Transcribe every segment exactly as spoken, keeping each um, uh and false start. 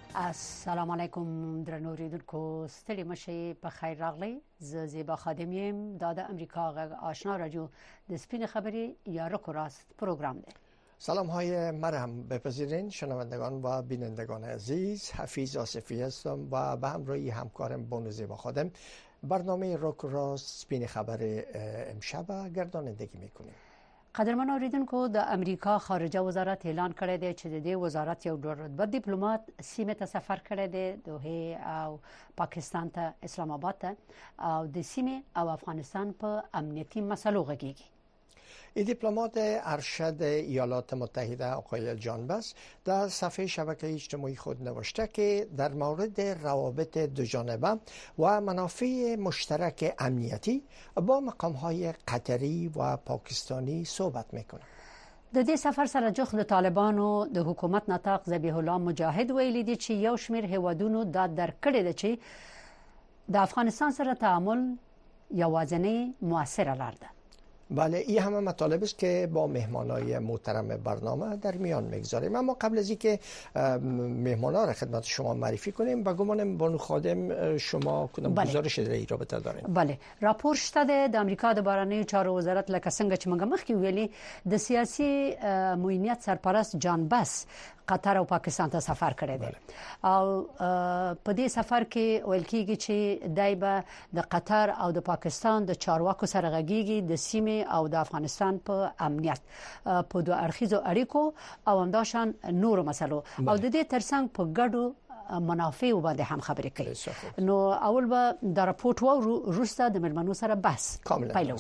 السلام علیکم درنو اوریدونکو ستړي مشي په خیر راغلی ز زیبا خادمیم د امریکا غ آشنا رادیو د سپین خبری یا رکو راست پروگرام ده. سلام های مرحم بپذیرین شنوندگان و بینندگان عزیز. حفیظ آصفی هستم و به همراهی همکارم بانو زیبا خادم برنامه رک راست سپین خبر امشب گردانندگی میکنیم. قدرمن اوریدونکو د امریکا خارجه وزارت اعلان کړی دی چې د دې وزارت یو رتبه ډیپلوماټ سیمه ته سفر کړی دی دوه او پاکستان ته اسلام آباد ته او د سیمه او افغانستان په امنیتي مسلو غږیږي. این دیپلمات ارشد ایالات متحده آقای جان بس در صفحه شبکه اجتماعی خود نوشته که در مورد روابط دوجانبه و منافع مشترک امنیتی با مقام‌های قطری و پاکستانی صحبت میکنه. د دې سفر سره جوخ د طالبانو د حکومت نطاق ذبیح الله مجاهد ویلي دی چې یو شمېر هیوادونو دا درکړی دی چې د افغانستان سره تعامل یوازینی موثره لار ده. بله این همه مطالب است که با مهمانای محترم برنامه در میان میگذاریم. اما قبل از اینکه مهمانا را خدمت شما معرفی کنیم با گمانم بانو خادم شما کدام بله. گزارش در این رابطه دارین؟ بله راپور شته د امریکا د بهرنیو چارو وزارت لکه څنګه چې موږ مخکې ویلي د سیاسي معینیت سرپرست جان بس قطر او پاکستان ته سفر کړی دی او په دې سفر کې ویل کېږي چې دای به د قطر او د پاکستان د چارواکو سره غږیږي د سیمه او د افغانستان په امنیت په دوه اړخیزو اړیکو او همداشان نورو مسلو او د دې ترڅنګ په ګډو منافع باندې هم خبرې کوي. نو اول به د راپورټ و روسته د ملمنو سره بحث کاملا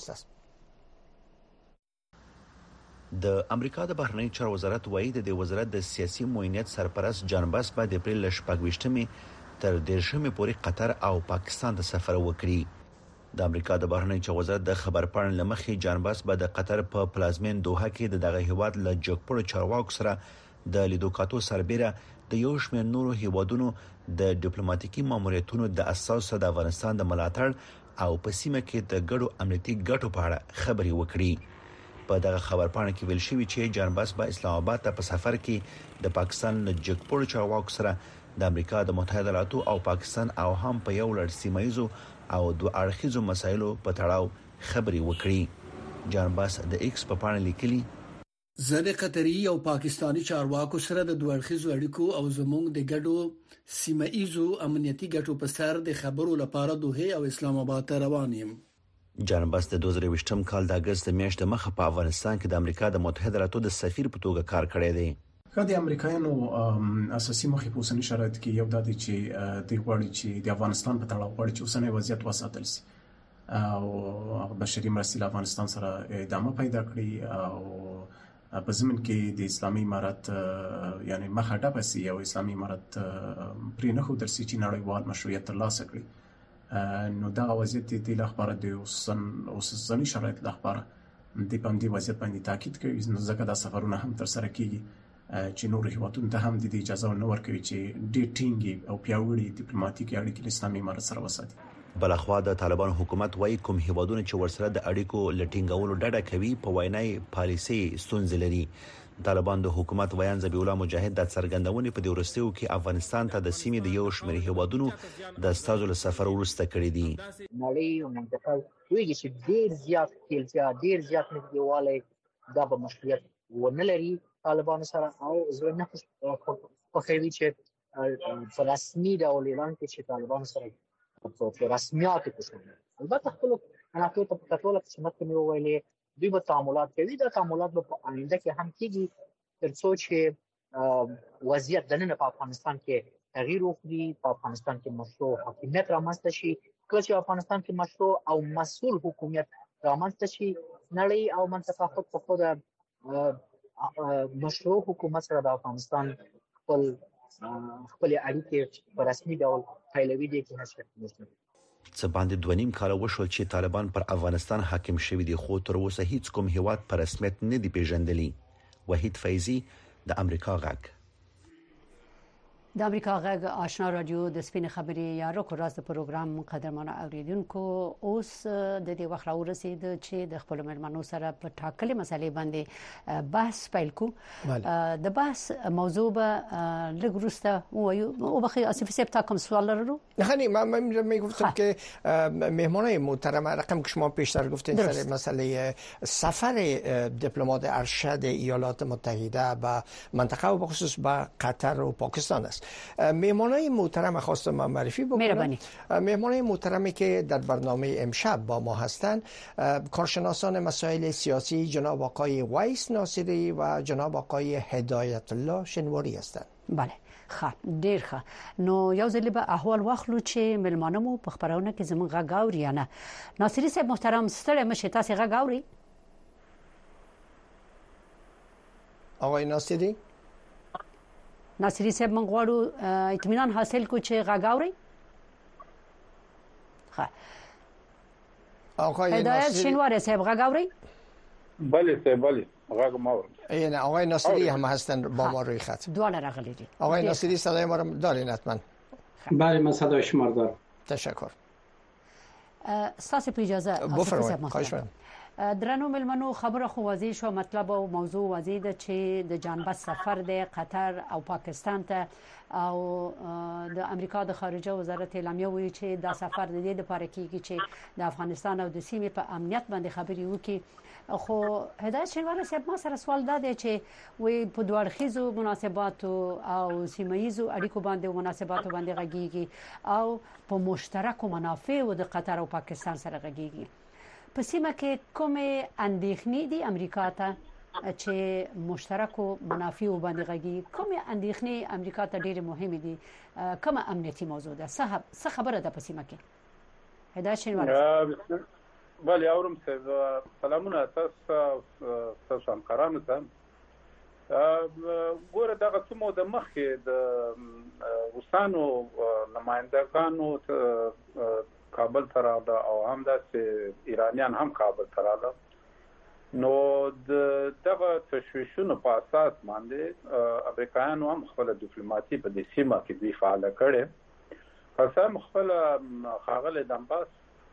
د امریکا د بهرنی چارو وزارت وایي د وزارت د سیاسي معینیت سرپرست جان بس په د اپریل شپږویشتمې تر دیرشمې پورې قطر او پاکستان ته سفر وکړي. د امریکا د بهرنی چارو وزارت د خبرپاڼې لمخې جان بس به د قطر په پلازمین دوحه کې د دغه هیواد له جګپړو چارواکو سره د لیدو کاتو سربېره د یو شمېر نورو هیوادونو د ډیپلوماټیکي ماموریتونو د اساس د افغانستان د ملاتړ او په سیمه کې د ګډو امنیتي ګټو په اړه خبري وکړي. په دغه خبرپاڼه کې ویل شوی چې جان بس په اسلام آباد ته په سفر کې د پاکستان له جګپړو چارواکو سره د امریکا د متحده ایالاتو او پاکستان او هم په یو لړ سیمایزو او دوه اړخیزو مسایلو په تړاو خبري وکړي. جان بس د ایکس په پاڼه لیکلي زه د قطري او پاکستانی چارواکو سره د دوه اړخیزو اړیکو او زموږ د ګډو سیمایزو امنیتي ګټو په سر د خبرو لپاره دوه او اسلام آباد ته روان یم. جان بس د دوه زره یوویشتم کال د اگست میاشتې مخه په افغانستان کې د امریکا د متحده ایالاتو د سفیر په توګه کار کړی دی. د امریکایانو اساسي موخې په اوسني شرایط کې یو د دې چې د غوړي چې د افغانستان په تړاو غوړي چې اوسنی وضعیت وساتل شي او بشري مرستې له افغانستان سره ادامه پیدا کړي او په زمين کې د اسلامي امارات یعنی مخه ډبه سي او اسلامي امارات پرې نه خو درسي چې نړیوال مشروعیت ترلاسه کړي. نو دا وضعیت د لخبره د اوسن اوسنی شرایط لخبره د باندې وضعیت باندې تاکید کوي. نو ځکه دا سفرونه هم تر سره کیږي چې نور هیوادونو ته هم د اجازه نه ورکوي چې ډېر ټینګي او پیاوړي ډیپلوماټیک اړیکې د اسلامي امارات سره وساتي. بلخوا د طالبان حکومت وايي کوم هیوادونه چې ورسره د اړیکو لټینګولو ډډه کوي په وینای پالیسي ستونزې لري. طالبان د حکومت ویان ذبیح الله مجاهد د څرګندونې په ورستیو کې افغانستان ته د سیمې د یو شمېر هیوادونو د استازو له سفر وروسته کړی دي. نړۍ او منطقه ویږي چې ډېر زیات کېلتیا ډېر زیات نږدېوالی دا به مشروعیت ونه لري طالبانو سره او زه نه خوښوي چې په رسمي ډول اعلان کړي چې طالبانو سره په رسمیاتو کې شامل. البته خپلو منافعو ته په کتلو کې چې مخکې مې وویلې دوی به تعاملات کوي. دا تعاملات به په آینده کې هم کېږي تر څو چې وضعیت دننه په افغانستان کې تغییر وکړي، په افغانستان کې مشروع حاکمیت رامنځته شي. کله چې افغانستان کې مشروع او مسؤل حکومت رامنځته شي نړۍ او منطقه خود په خود مشروع حکومت سره د افغانستان خپل خپل اړیکې په رسمي ډول پیلوي دي کې هڅه کوي. څه باندې دوه نیم کال وشول چې طالبان پر افغانستان حاکم شوی دي خو تر اوسه هیڅ کوم هیواد په رسمیت نه دی پیژندلی. وحید فیضی د امریکا غږ. د امریکا غږ آشنا رادیو د سپین خبري یا روکو راز د پروګرام مقدمانه اوریدونکو اوس د دې وخت راورسید چې د خپل مېلمنو سره په ټاکلې مسلې باندې بحث پیل کو. د بحث موضوع به لګروسته وایو او بخي اسف سیب تا کوم سوال لرو. خنی من میگفتم که مهمانای محترم رقم که شما پیشتر گفتین سر مسئله سفر دیپلمات ارشد ایالات متحده به منطقه و بخصوص به قطر و پاکستان است. مهمانای محترم خواستم من معرفی بکنم. مهمانای محترمی که در برنامه امشب با ما هستند کارشناسان مسائل سیاسی جناب آقای ویس ناصری و جناب آقای هدایت الله شنواری هستند. بله ښه ډیر ښه نو یو ځل به احوال واخلو چې ملمانمو په خبرونه کې زموږ غږ اوري نه. ناصری صاحب محترم ستړي مشه تاسو غږ اوري؟ آقای ناصری ناصری صاحب من غواړو اطمینان حاصل کو چې غږ اوري. ښه آقای هدایت شنواری صاحب غږ اوري؟ بله صاحب بله غږ ما اورم. این آقای ناصری هم هستن با ما روی خط. دواله راغلي دي. آقای ناصری صدای ما رو دارین حتما؟ بله من صدای شما رو دارم. تشکر. استاد په اجازه بفرمایید. خواهش می‌کنم. درنو ملمنو خبره خو واضح شو مطلب او موضوع واضح ده چې د جانباز سفر د قطر او پاکستان ته او د امریکا د خارجه وزارت اعلامیه وی چې دا سفر د دې لپاره کیږي چې د افغانستان او د سیمې په امنیت باندې خبري وکړي. خو هدایت شنواری صاحب ما سره سوال ده چې وی په دوړخیزو مناسباتو او سیمایزو اړیکو باندې مناسباتو باندې غږیږي او په مشترکو منافعو د قطر او پاکستان سره غږیږي. په سیمه کې کومه اندېښنې دي امریکا ته چې مشترکو منافعو باندې غږیږي؟ کومه اندېښنې امریکا ته ډېر مهمه دي؟ کومه امنیتي موضوع ده؟ څه خبره ده په سیمه کې؟ هدایت شنواری بله اورم صاحب سلامونه تاسو تاسو همکارانو ته. ګوره دغه څه موده مخکې د روسانو نمایندګانو کابل ته راغله او هم داسې ایرانیان هم کابل ته راغله. نو د دغه تشویشونو په اساس باندې امریکایانو هم خپل ډیپلوماسي په دې سیمه کې دوی فعاله کړې. پس هم خپل ښاغلی دمباس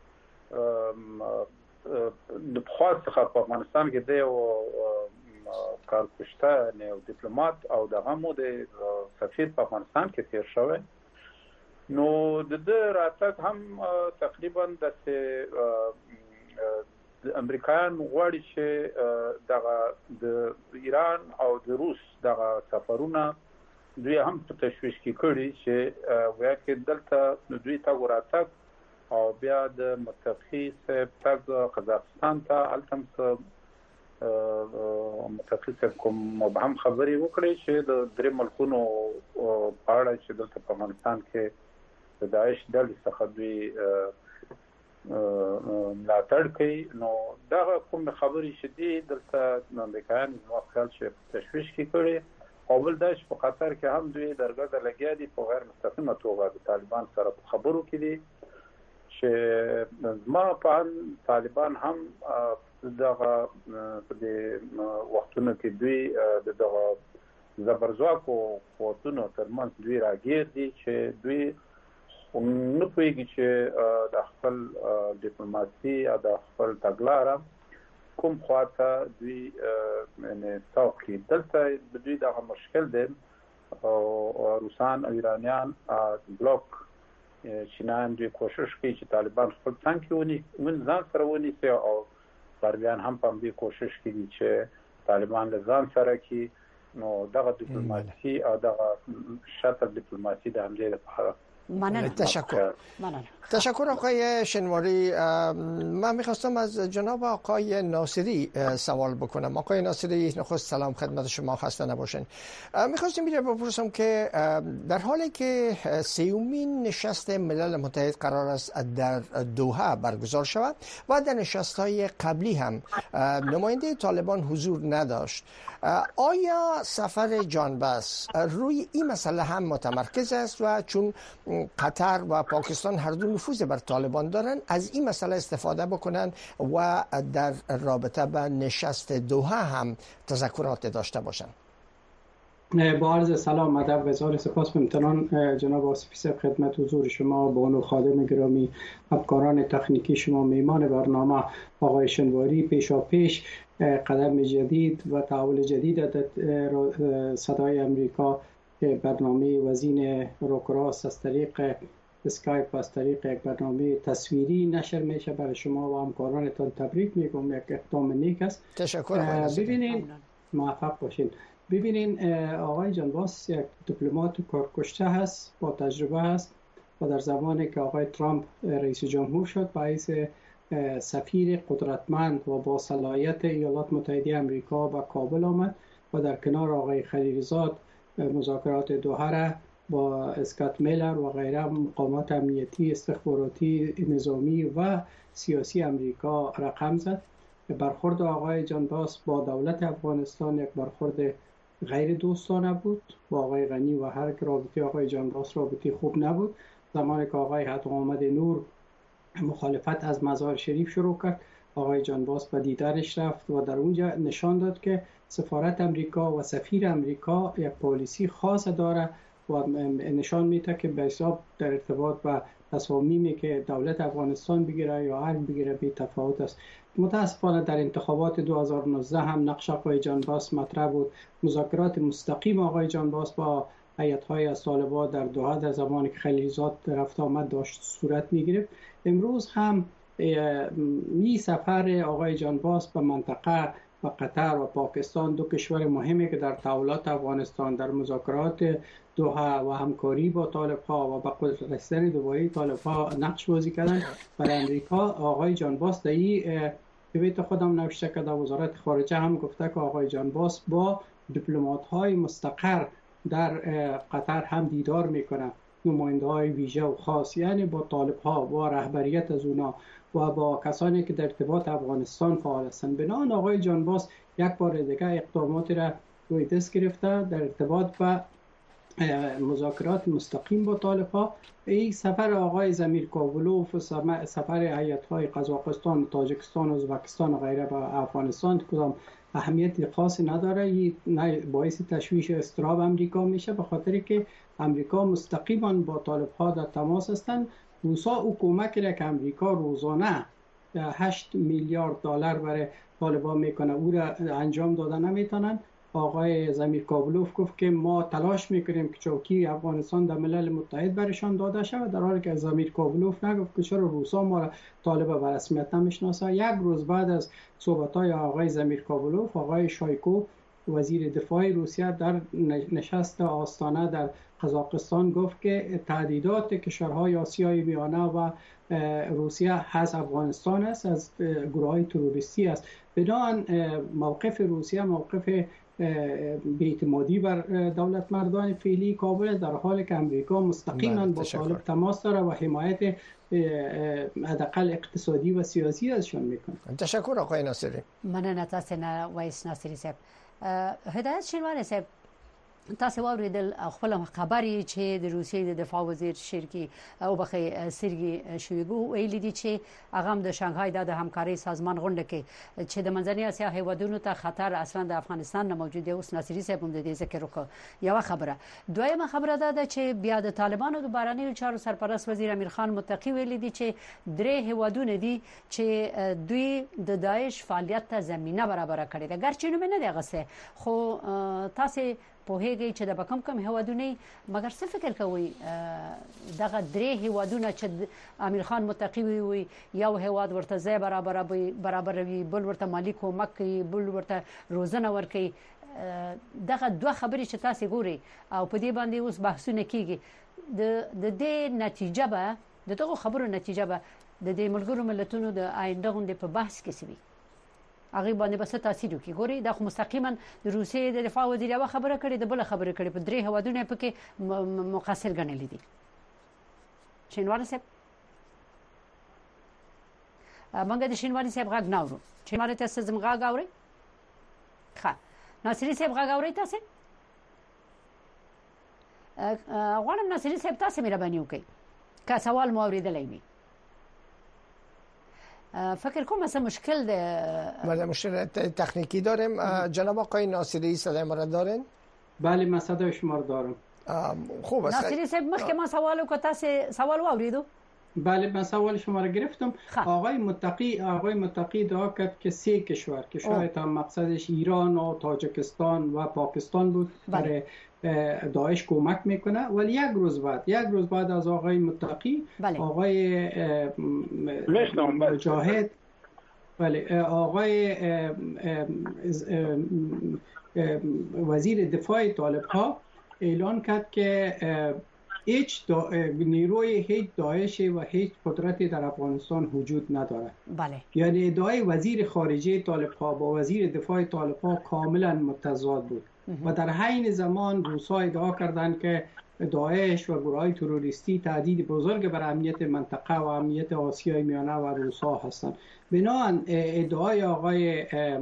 د پخوا څخه په افغانستان کې د یو کارکشته یو ډیپلومات او دغه مو د سفیر په افغانستان کې تیر شوی. نو د د راتګ هم تقریبا د امریکایان غواړي چې دغه د ایران او د روس دغه سفرونه دوی هم په تشویش کې کړي چې ویا کې دلته دوی ته وراتګ او بیا د متفقي سب تګ قزاقستان ته التم متفقي کوم مبهم خبري وکړي چې د درې ملکونو په اړه چې دلته په افغانستان کې د داعش ډلې څخه دوی ملاتړ کوي. نو دا کوم خبرې چې دي دلته امریکایان نو خپل چې تشویش کې کړي او بل دا چې په قطر کې هم دوی درګه لګیا دي په غیر مستقیمه توګه د طالبان سره په خبرو کې دي چې ما په طالبان هم دغه په دې وختونو کې دوی دغه زبرځواکو قوتونو ترمنځ دوی راګیر دي چې دوی نو پوهیږي چې د خپل ډیپلوماسي او د خپل تګلاره کوم خواته دوی نه توقي. دلته دوی دغه مشکل دی او روسان او ایرانیان بلوک چینایان دوی کوشش کوي چې طالبان خپل څنګه ونی من ځان سره ونیسي او غربیان هم په دې کوشش کوي چې طالبان له ځان سره کی. نو دغه ډیپلوماسي او دغه شاتل ډیپلوماسي د همدې لپاره مننه. تشکر. مننه. تشکر آقای شنواری. من میخواستم از جناب آقای ناصری سوال بکنم. آقای ناصری نخست سلام خدمت شما، خسته نباشین. میخواستم میره بپرسم که در حالی که سیومین نشست ملل متحد قرار است در دوحه برگزار شود و در نشست‌های قبلی هم نماینده طالبان حضور نداشت، آیا سفر جانباز روی این مسئله هم متمرکز است و چون قطر و پاکستان هر دو نفوذ بر طالبان دارن از این مسئله استفاده بکنن و در رابطه با نشست دوحه هم تذکرات داشته باشن؟ با عرض سلام ادب و اظهار سپاس و امتنان جناب آصفی صاحب خدمت حضور شما، بانو خادم گرامی، همکاران تکنیکی شما، میمان برنامه آقای شنواری، پیشا پیش قدم جدید و تحول جدید در صدای امریکا برنامه وزین روکراس از طریق اسکایپ از طریق یک برنامه تصویری نشر میشه. برای شما و همکارانتان تبریک میگم، یک اقدام نیک است. تشکر. ببینین موفق باشین. ببینین آقای جانباس یک دیپلمات کارکشته هست، با تجربه هست و در زمانی که آقای ترامپ رئیس جمهور شد باعث سفیر قدرتمند و با صلاحیت ایالات متحده آمریکا به کابل آمد و در کنار آقای خلیلزاد مذاکرات دوحه را با اسکات میلر و غیره مقامات امنیتی، استخباراتی، نظامی و سیاسی آمریکا رقم زد. برخورد آقای جانباس با دولت افغانستان یک برخورد غیر دوستانه بود. با آقای غنی و هر رابطه آقای جانباس رابطه خوب نبود. زمانی که آقای حاتم محمد نور مخالفت از مزار شریف شروع کرد، آقای جانباس به دیدارش رفت و در اونجا نشان داد که سفارت امریکا و سفیر امریکا یک پالیسی خاص داره و نشان میده که به حساب در ارتباط با تصامیمی که دولت افغانستان بگیره یا هر بگیره بی تفاوت است. متاسفانه در انتخابات دو هزار و نوزده هم نقش آقای جانباس مطرح بود. مذاکرات مستقیم آقای جانباس با هیئت‌های از طالبان در دوحه در زمانی که خلیلزاد رفت آمد داشت صورت می‌گرفت. امروز هم می سفر آقای جانباس به منطقه و قطر و پاکستان، دو کشور مهمی که در تحولات افغانستان در مذاکرات دوحه و همکاری با طالب‌ها و به قدرت رسیدن دوباره طالب‌ها نقش بازی کردن. برای امریکا آقای جانباس در این توییت خودم نوشته که در وزارت خارجه هم گفته که آقای جانباس با دیپلمات‌های مستقر در قطر هم دیدار میکنه، نماینده‌های ویژه و خاص، یعنی با طالب‌ها، با رهبریت از اونا و با کسانی که در ارتباط افغانستان فعال هستند. بنابراین آقای جانباس یک بار دیگه اقداماتی را روی دست گرفته در ارتباط با مذاکرات مستقیم با طالب‌ها. این سفر آقای زمیر کابلوف و سفر هیئت‌های قزاقستان، تاجیکستان، ازبکستان و غیره به افغانستان کدام اهمیت خاصی نداره. این باعث تشویش اضطراب امریکا میشه، به خاطری که امریکا مستقیما با طالب‌ها در تماس هستند. روسا او کمکی را که امریکا روزانه هشت میلیارد دلار برای طالبان میکنه او را انجام داده نمیتونن. آقای زمیر کابلوف گفت که ما تلاش میکنیم که چوکی افغانستان در ملل متحد برشان داده شود، در حالی که زمیر کابلوف نگفت که چرا روسا ما را طالب به رسمیت نمیشناسه. یک روز بعد از صحبت‌های آقای زمیر کابلوف، آقای شایکو وزیر دفاع روسیه در نشست آستانه در قزاقستان گفت که تهدیدات کشورهای آسیای میانه و روسیه از افغانستان است، از گروه‌های تروریستی است. بدان موقف روسیه موقف بی‌اعتمادی بر دولت مردان فعلی کابل، در حالی که امریکا مستقیما با طالب تماس داره و حمایت حداقل اقتصادی و سیاسی ازشون میکنه. تشکر آقای ناصری. مننه تاسو نه وایس ناصری صاحب. هدایت شینواری صاحب، تاسو واوریدل خپل خبري چې د روسیې د دفاع وزیر شرکی او بخې سرګي شویګو ویل دي چې هغه د شانګهای د همکاري سازمان غونډه کې چې د منځنۍ اسیا هیوادونو ته خطر اصلا د افغانستان نه موجود دی. اوس ناصری صاحب هم د دې ذکر وکړ. یو خبره دویمه خبره ده چې بیا د طالبانو د بهرنیو چارو سرپرست وزیر امیر خان متقی ویل دي چې درې هیوادونه دي چې دوی د داعش فعالیت ته زمينه برابر کړې ده. ګرچې نو نه دی غسه، خو تاسو په هیګي چې د بکم کم هیوادونه، مګر څه فکر کوي دغه درې هیوادونه چې امیر خان متقی وي، یو هیواد ورته ځای برابر برابر وي، بل ورته مالی کومک کوي، بل ورته روزنه ورکوي. دغه دوه خبرې چې تاسو ګوري او په دې باندې اوس بحثونه کیږي، د د دې نتیجه به د دغه خبرو نتیجه به د دې ملګرو ملتونو د آینده غونډې په بحث کې سوي. هغه باندې بس تاثیر وکړي. ګوري دا خو مستقیما د روسیې د دفاع وزیر یو خبره کړې، د بل خبره کړې، په درې هوادونه په کې مقصر ګڼل دي. شینواری صاحب مونږ د شینواری صاحب غږ نه اورو. شینواری تاسو زموږ غږ اورئ؟ ښه، ناصری صاحب غږ اورئ تاسو؟ غواړم ناصری صاحب تاسو مهرباني وکړئ که سوال مو اوریدلی وي. فکر کنم مثلا مشکل ده. بله، مشکل تکنیکی داریم. جناب آقای ناصری صدای ما را دارین؟ بله من صدای شما رو دارم. خوب است. ناصری صاحب مخکې ما سوال وکړ، تاسو سوال واوریدو؟ بله من سوال شما را گرفتم. آقای متقی آقای متقی ادعا کرد که سه کشور که شاید هم مقصدش ایران و تاجیکستان و پاکستان بود برای داعش کمک میکنه، ولی یک روز بعد یک روز بعد از آقای متقی بله. آقای مجاهد بله آقای وزیر دفاع طالب ها اعلان کرد که هیچ دا... نیروی هیچ داعش و هیچ قدرتی در افغانستان وجود نداره. بله. یعنی ادعای وزیر خارجه طالب ها با وزیر دفاع طالب ها کاملا متضاد بود و در حین زمان روس‌ها ادعا کردند که داعش و گروه‌های تروریستی تهدید بزرگ بر امنیت منطقه و امنیت آسیای میانه و روس‌ها هستند. بنابراین ادعای آقای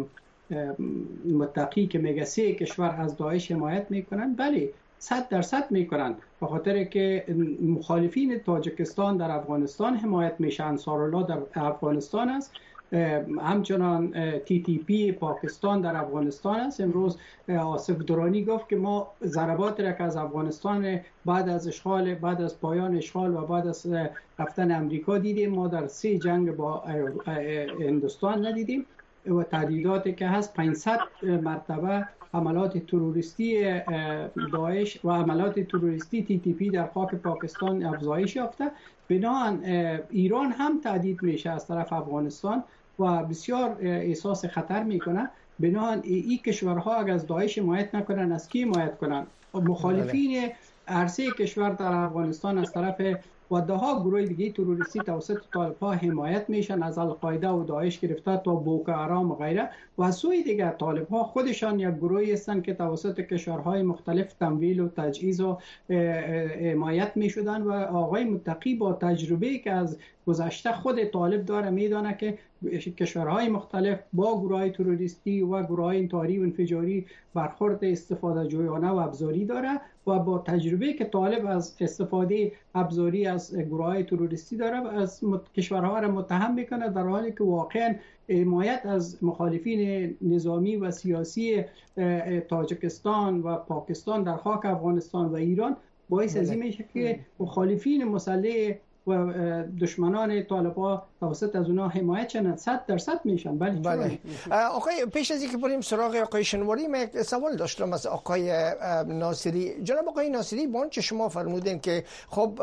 متقی که میگه سه کشور از داعش حمایت میکنن، بله صد درصد میکنن، به خاطر که مخالفین تاجیکستان در افغانستان حمایت میشن، انصارالله در افغانستان است، همچنان تی تی پی پاکستان در افغانستان است. امروز آصف درانی گفت که ما ضربات را که از افغانستان بعد از اشغال بعد از پایان اشغال و بعد از رفتن امریکا دیدیم، ما در سه جنگ با هندوستان ندیدیم و تهدیداتی که هست پانصد مرتبه حملات تروریستی داعش و حملات تروریستی تی تی پی در خاک پاکستان افزایش یافته. بنابراین ایران هم تهدید میشه از طرف افغانستان و بسیار احساس خطر میکنه. بنابراین این کشورها اگر از داعش حمایت نکنن از کی حمایت کنن؟ مخالفین هر سه کشور در افغانستان از طرف و ده ها گروه دیگه تروریستی توسط طالب‌ها حمایت میشن، از القاعده و داعش گرفته تا بوکو حرام و غیره. و از سوی دیگه طالب‌ها خودشان یک گروهی هستند که توسط کشورهای مختلف تمویل و تجهیز و حمایت میشدن و آقای متقی با تجربه که از گذشته خود طالب داره میدانه که کشورهای مختلف با گروه‌های تروریستی و گروه‌های انتحاری و انفجاری برخورد استفاده جویانه و ابزاری داره و با تجربه که طالب از استفاده ابزاری از گروه‌های تروریستی داره و از کشورها را متهم میکنه، در حالی که واقعا حمایت از مخالفین نظامی و سیاسی تاجیکستان و پاکستان در خاک افغانستان و ایران باعث از این میشه که مخالفین مسلح و دشمنان طالب‌ها توسط از اونها حمایت شدن، صد درصد میشن. بله بله. آقای پیش از اینکه بریم سراغ آقای شنواری، من یک سوال داشتم از آقای ناصری. جناب آقای ناصری، با آنچه شما فرمودین که خب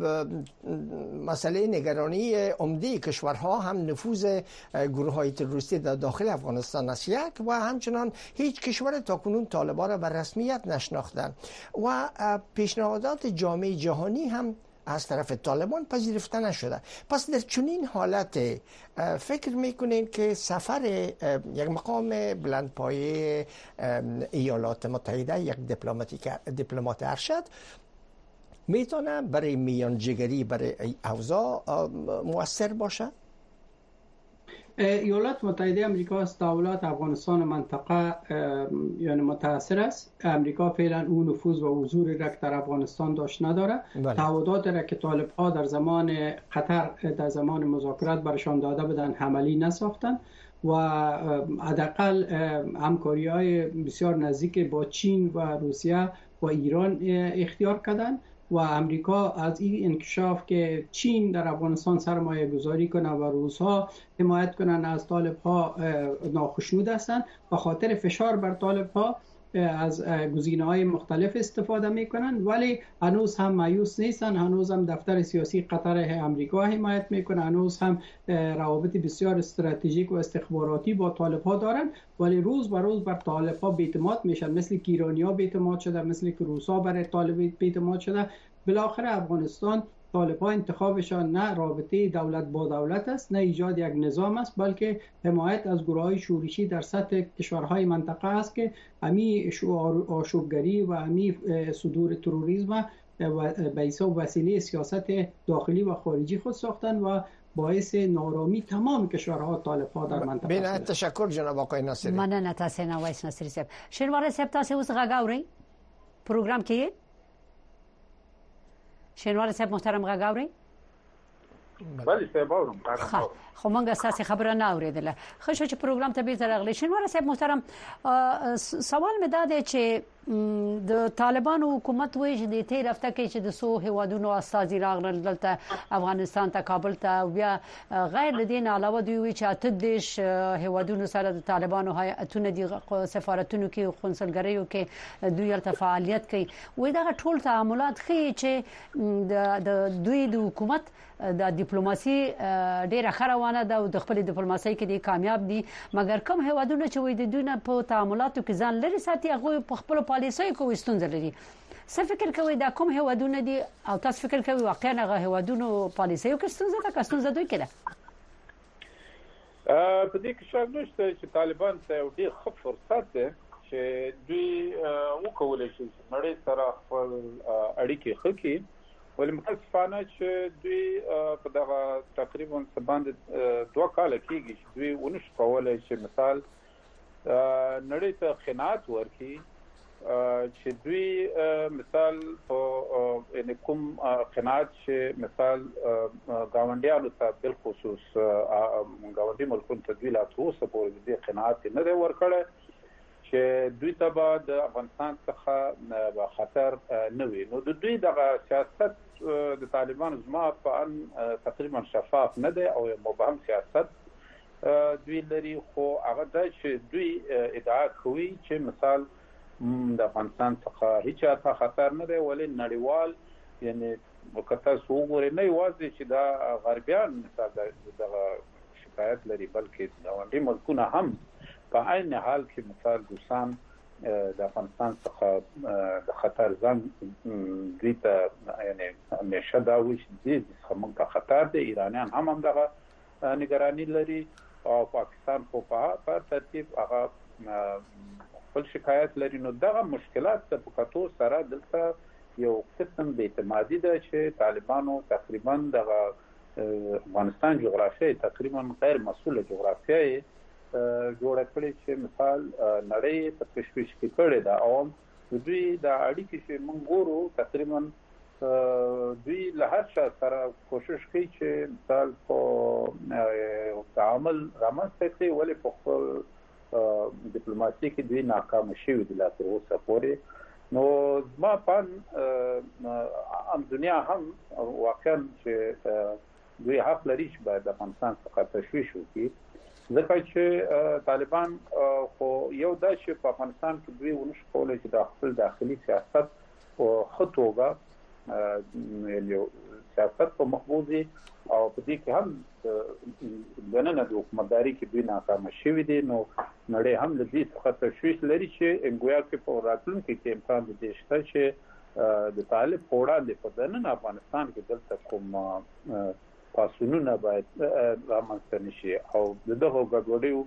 مسئله نگرانی عمده کشورها هم نفوذ گروه‌های تروریستی در داخل افغانستان است یک و همچنان هیچ کشور تاکنون طالبان را به رسمیت نشناختند و پیشنهادات جامعه جهانی هم از طرف طالبان پذیرفته نشده. پس در چنین حالت فکر میکنین که سفر یک مقام بلندپایه ایالات متحده، یک دیپلماتیک دیپلمات ارشد میتونه برای میانجیگری برای اوضاع مؤثر باشه؟ ایالات متحده آمریکا است دولت افغانستان منطقه یعنی متاثر است. امریکا فعلا اون نفوذ و حضوری را که در افغانستان داشت نداره. تعهدات را که طالب ها در زمان قطر در زمان مذاکرات برشان داده بودن عملی نساختن و حداقل همکاری های بسیار نزدیک با چین و روسیه و ایران اختیار کردن و امریکا از این انکشاف که چین در افغانستان سرمایه گذاری کنه و روس‌ها حمایت کنن از طالب‌ها ناخشنود هستند و خاطر فشار بر طالب‌ها از گزینه‌های مختلف استفاده میکنن، ولی هنوز هم مایوس نیستن. هنوز هم دفتر سیاسی قطر امریکا حمایت میکنه، هنوز هم روابط بسیار استراتژیک و استخباراتی با طالب‌ها دارن، ولی روز به روز بر طالب‌ها بی‌اعتماد میشن، مثل که ایرانی‌ها بی‌اعتماد شده، مثل که روس‌ها برای طالب بی‌اعتماد شده. بالاخره افغانستان طالب‌ها انتخابشان نه رابطه دولت با دولت است، نه ایجاد یک نظام است، بلکه حمایت از گروه‌های شورشی در سطح کشورهای منطقه است که همی آشوبگری و همی صدور تروریسم و بیسا و وسیله سیاست داخلی و خارجی خود ساختن و باعث نارامی تمام کشورها طالب‌ها در منطقه. بنا تشکر جناب آقای ناصری. مننه تاسو نه وایس ناصری صاحب. شنواره صاحب تاسو اوس غاغاوري پروګرام کې شنواره صاحب محترم غاغاوري. بله صاحب اورم. خو مونږه اساسي خبره نه اوریدله. خو چې پروګرام ته به ترغلي شنواره صاحب محترم سوال مې دا دی چې د طالبانو حکومت وایي چې د تیر هفته کې چې د سو هوادونو استازي راغلل دلته افغانستان ته کابل ته بیا غیر لدین علاوه دوی وایي چې اته دیش هوادونو سره د طالبانو هیئتونه دي سفارتونو کې قونسلګریو کې دوی الته فعالیت کوي وایي دا ټول تعاملات ښیي چې د دوی د حکومت د ډیپلوماسي ډیره خروانه ده او د خپل ډیپلوماسي کې دي کامیاب دي مګر کوم هوادونه چې وایي د دوی نه په تعاملاتو کې ځان لري ساتي هغه په خپل پالیسۍ کې ستونزه لري څه فکر کوي دا کوم هوادونه دي او تاسو فکر کوي واقعا هغه هوادونو پالیسۍ کې ستونزه ده که ستونزه دوی کې ده په دې کې شک نشته چې طالبان ته ډېر ښه فرصت ده چې دوی وکولای شي نړۍ سره خپل اړیکې ښه کړي ولې متاسفانه چې دوی په دغه تقریبا باندې دوه کال کېږي چې دوی ونش کولای شي مثال نړۍ ته خدمات ورکړي چې دوی مثال په ان کوم خدمات چې مثال گاونډیانو ته بل خصوص گاونډي ملکونو ته دوی لا تاسو پورې دې خدمات نه لري ورکړي چې دوی ته به د افغانستان څخه به خطر نه وي نو د دوی دغه سیاست د طالبان زما په ان تقریبا شفاف نه دی او مبهم سیاست دوی لري خو هغه د چې دوی ادعا کوي چې مثال د افغانستان څخه هیڅ خطر نه دی ولې نړیوال یعنی وکړه سو غوړې نه یوازې چې دا غربیان مثال دغه شکایت لري بلکې د وړاندې ملکونه هم په عین حال کې مثال روسان د افغانستان څخه د خطر زنګ دوی ته یعنی همیشه دا وایي چې دې څخه موږ خطر دی ایرانیان هم هم دغه نگرانی لري او پاکستان خو په ترتیب هغه خپل شکایت لري نو دغه مشکلات په کتو سره دلته یو قسم د اعتمادي ده چې طالبانو تقریبا دغه افغانستان جغرافیه تقریبا غیر مسؤله جغرافیه جوړه کړې چې مثال نړۍ په تشویش کې کړې ده او دوی د اړیکې چې موږ ګورو تقریبا دوی له هر څه سره کوشش کوي چې مثال په تعامل رامنځته کړي ولې په خپل ډیپلوماسي کې دوی ناکام شوي دي لا تر اوسه پورې نو ما په ام دنیا هم واقعا چې دوی حق لري چې باید د افغانستان څخه تشویش وکړي ځکه چې طالبان خو یو دا چې په افغانستان کې دوی ونش کولای چې د خپل داخلي سیاست او خطوګه یو سیاست په مخبوزي او په دې کې هم د نن د حکومتداري کې دوی ناکام شوي دي نو نړۍ هم د دې څخه تشویش لري چې انګویا کې په راتلونکي کې امکان دي چې د طالب وړاندې په دننه افغانستان کې دلته کوم پاسونونه باید رامنځته نشي او دغه ګډوډیو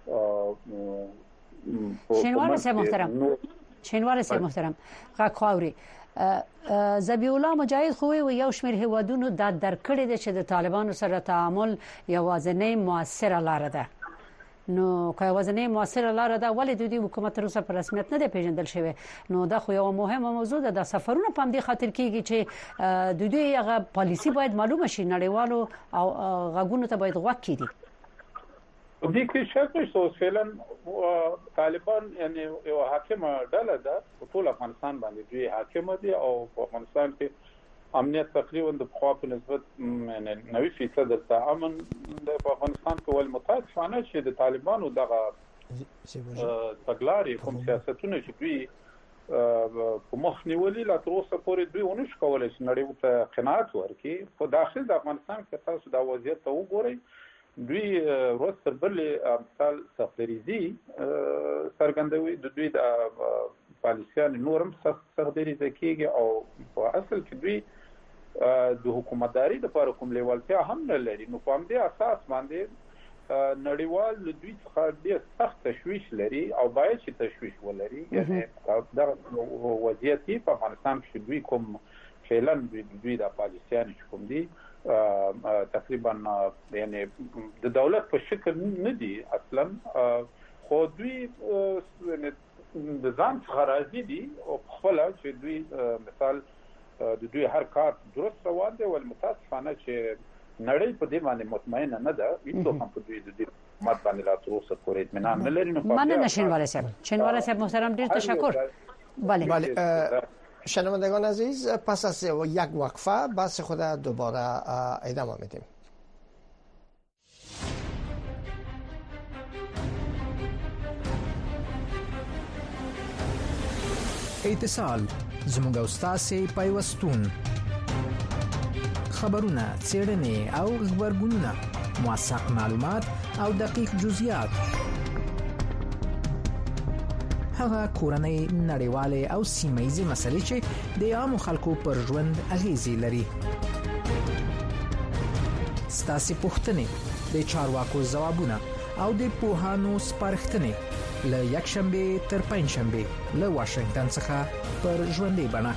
شینوار صاحب محترم شینوار صاحب محترم غاخوري زبی الله مجاهد خو یو شمېر هوادونو د درکړې د چې د طالبانو سره تعامل یوازینی موثره لار ده نو که یوازینی موثره لار ده ولې د دې حکومت روسه په رسمیت نه دی پیژندل شوی نو دا خو یو مهمه موضوع ده د سفرونو په دې خاطر کېږي چې د دوی هغه پالیسی باید معلومه شي نړیوالو او غوښنو ته باید غوږ کړي په دې کې شک نشته فعلا طالبان یعنی یو حاکمه ډله ده په ټول افغانستان باندې دوی حاکم دي او په افغانستان کې امنیت تقریبا د خوا په نسبت یعنی نوي فیصد د امن د افغانستان په ول متاسفانه چې د طالبانو دغه تګلارې کوم سیاستونه چې دوی په مخ نیولې لا تر اوسه پورې دوی ونش کولای چې نړۍ ته قناعت ورکړي په داخل د افغانستان کې تاسو دا وضعیت ته وګورئ دوی روستر بل مثال سختریزي سرګندوي د دوی د پالیسیان نورم سختریزي کېږي او په اصل کې دوی د حکومتداري د لپاره کوم لیوالتیا هم نه لري نو په همدې اساس باندې نړیوال د دوی څخه ډېر سخت تشویش لري او باید چې تشویش ولري یعنی دا وضعیت په افغانستان کې دوی کوم فعلا دوی د پالیسیان کوم دي تقریبا یعنی د دولت په شکل نه دي اصلا خو دوی د ځان څخه راضي دي او خپل چې دوی مثال د دوی هر کار درست روان دی ول متاسفانه چې نړۍ په دې باندې مطمئنه نه ده هیڅ هم په دوی د دې مات باندې لا تر اوسه پورې اطمینان نه لري نو مننه شینوار صاحب شینوار صاحب محترم ډیر تشکر بله بله شنوندگان عزیز، پس از یک وقفه بحث خود دوباره ادامه میدیم. اتصال زموږ او ستاسو پیوستون خبرونه، څېړنې او خبرګونونه، موثق معلومات او دقیق جزئیات، هغه کورنۍ، نړیوالې او سیمه‌ییزې مسلې چې د عامو خلکو پر ژوند اغیزې لري. ستاسو پوښتنې، د چارواکو ځوابونه او د پوهانو سپارښتنې له یک شنبه تر پنځ شنبه له واشنگټن څخه پر ژوندۍ بڼه.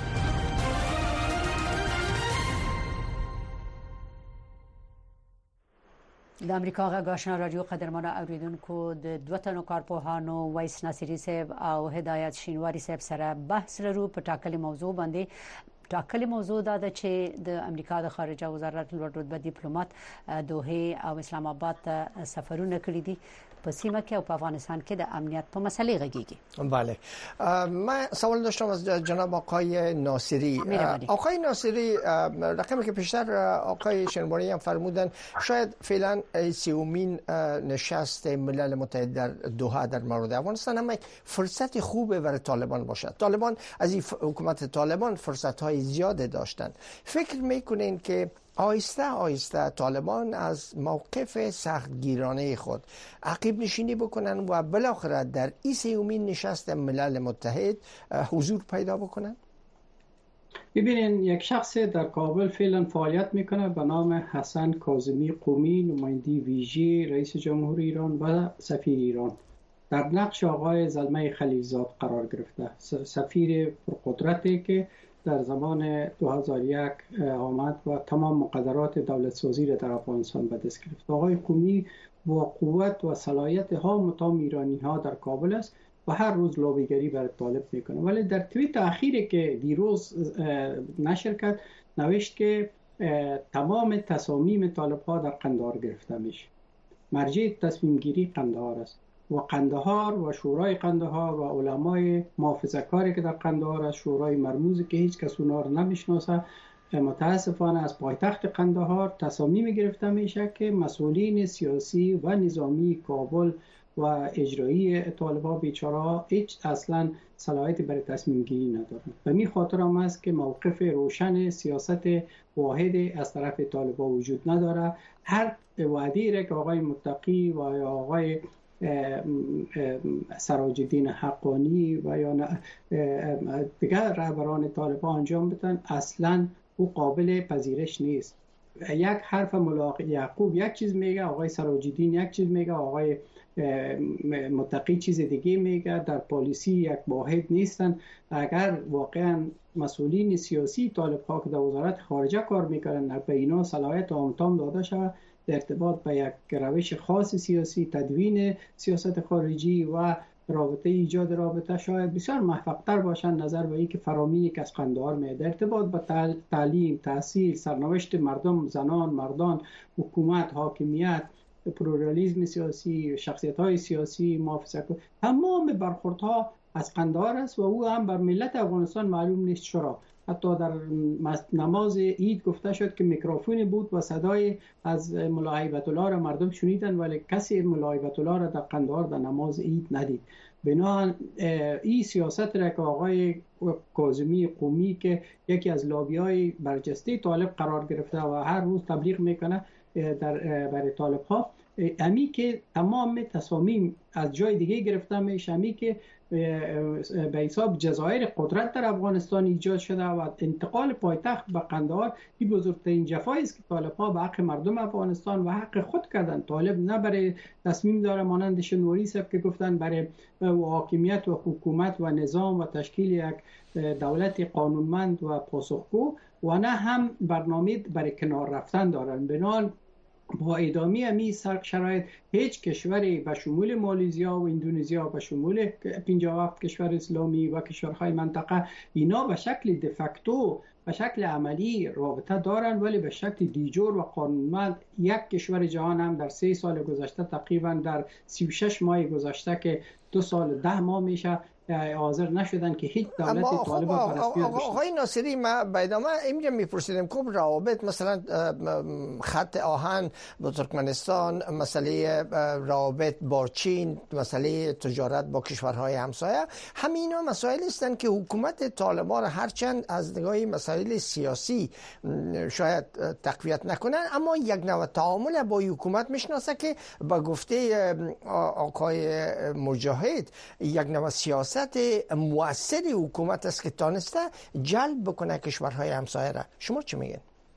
د امریکا غږ آشنا رادیو قدرمنو اوریدونکو، د دوه تنو کارپوهانو وایس ناصری صاحب او هدایت شینواری صاحب سره بحث لرو په ټاکلي موضوع باندې. ټاکلي موضوع دا ده چې د امریکا د خارجه وزارت لوړ رتبه دیپلوماټ دوحه او اسلام آباد ته سفرونه کړي دي په سیمه کې او په افغانستان کې د امنیت په مسلې غږیږي. بله، من سوال داشتم از جناب آقای ناصری. آقای ناصری، رقمی که پیشتر آقای شینواری هم فرمودن شاید فعلا سیومین نشست ملل متحد در دوحه در مورد افغانستان هم یک فرصت خوبه برای طالبان باشد. طالبان از این حکومت طالبان فرصت های زیاده داشتن. فکر میکنین که آهسته آهسته طالبان از موقف سختگیرانه خود عقب نشینی بکنن و بالاخره در این سیومین نشست ملل متحد حضور پیدا بکنن؟ ببینین، یک شخص در کابل فعلا فعالیت میکنه به نام حسن کاظمی قومی، نماینده ویژه رئیس جمهور ایران و سفیر ایران. در نقش آقای زلمه خلیلزاد قرار گرفته، سفیر پرقدرتی که در زمان دو هزار و یک آمد و تمام مقررات دولت سازی را در افغانستان به دست گرفت. آقای قومی با قوت و صلاحیت ها متام ایرانی ها در کابل است و هر روز لابیگری برای طالب میکنه. ولی در توییت اخیری که دیروز نشر کرد نوشت که تمام تصامیم طالب ها در قندهار گرفته میشه. مرجع تصمیم گیری قندهار است و قندهار و شورای قندهار و علمای محافظه‌کاری که در قندهار است، شورای مرموزی که هیچ کس اونها رو نمیشناسه، متاسفانه از پایتخت قندهار تصامیم گرفته میشه که مسئولین سیاسی و نظامی کابل و اجرایی طالبان بیچاره هیچ اصلا صلاحیتی برای تصمیم گیری ندارن. به این خاطر هم است که موقف روشن سیاست واحد از طرف طالبان وجود نداره. هر وعده‌ای را که آقای متقی و آقای سراج الدین حقانی و یا دیگر رهبران طالبان انجام بدن اصلا او قابل پذیرش نیست. یک حرف ملا یعقوب یک چیز میگه، آقای سراج الدین یک چیز میگه، آقای متقی چیز دیگه میگه. در پالیسی یک واحد نیستن. اگر واقعا مسئولین سیاسی طالب‌ها که در وزارت خارجه کار میکنن به اینا صلاحیت تام داده شود در ارتباط به یک روش خاص سیاسی، تدوین سیاست خارجی و رابطه ایجاد رابطه، شاید بسیار موفق‌تر باشند نظر به اینکه فرامینی که از قندهار میاد در ارتباط با تعلیم، تحصیل، سرنوشت مردم، زنان، مردان، حکومت، حاکمیت، پلورالیسم سیاسی، شخصیت‌های سیاسی، محافظه‌کاری، تمام برخوردها از قندهار است و او هم بر ملت افغانستان معلوم نیست چرا. حتی در نماز عید گفته شد که میکروفون بود و صدای از ملا هیبت الله را مردم شنیدن ولی کسی ملا هیبت الله را در قندهار در نماز عید ندید. بنابراین این سیاست را که آقای کاظمی قومی که یکی از لابی‌های برجسته طالب قرار گرفته و هر روز تبلیغ میکنه در برای طالب ها، امی که تمام تصامیم از جای دیگه گرفته میشه، امی که به حساب جزایر قدرت در افغانستان ایجاد شده و انتقال پایتخت به قندهار این بزرگترین جفایی است که طالب‌ها به حق مردم افغانستان و حق خود کردن. طالب نه برای تصمیم داره مانند شنواری صاحب که گفتن برای حاکمیت و حکومت و نظام و تشکیل یک دولت قانونمند و پاسخگو و نه هم برنامه برای کنار رفتن دارن. بنابراین با ادامه امی شرایط هیچ کشوری به شمول مالزیا و اندونزیا به شمول پنجاه و هفت کشور اسلامی و کشورهای منطقه اینا به شکل دفکتو به شکل عملی رابطه دارن ولی به شکل دیجور و قانونمند یک کشور جهان هم در سه سال گذشته تقریبا در سی و شش ماه گذشته که دو سال ده ماه میشه حاضر نشدن که هیچ دولت طالب به رسمیت بشناسه. آقای ناصری، ما بایدامه اینجا میپرسیدم که روابط مثلا خط آهن با ترکمنستان، مسئله روابط با چین، مسئله تجارت با کشورهای همسایه، همینا مسائل هستند که حکومت طالبان هرچند از نگاه مسائل سیاسی شاید تقویت نکنن، اما یک نوع تعامل با حکومت میشناسه که با گفته آقای مجاهد یک نوع سیاست مؤثر حکومت است که تانسته جلب بکنه کشورهای همسایه را. شما چی میگین؟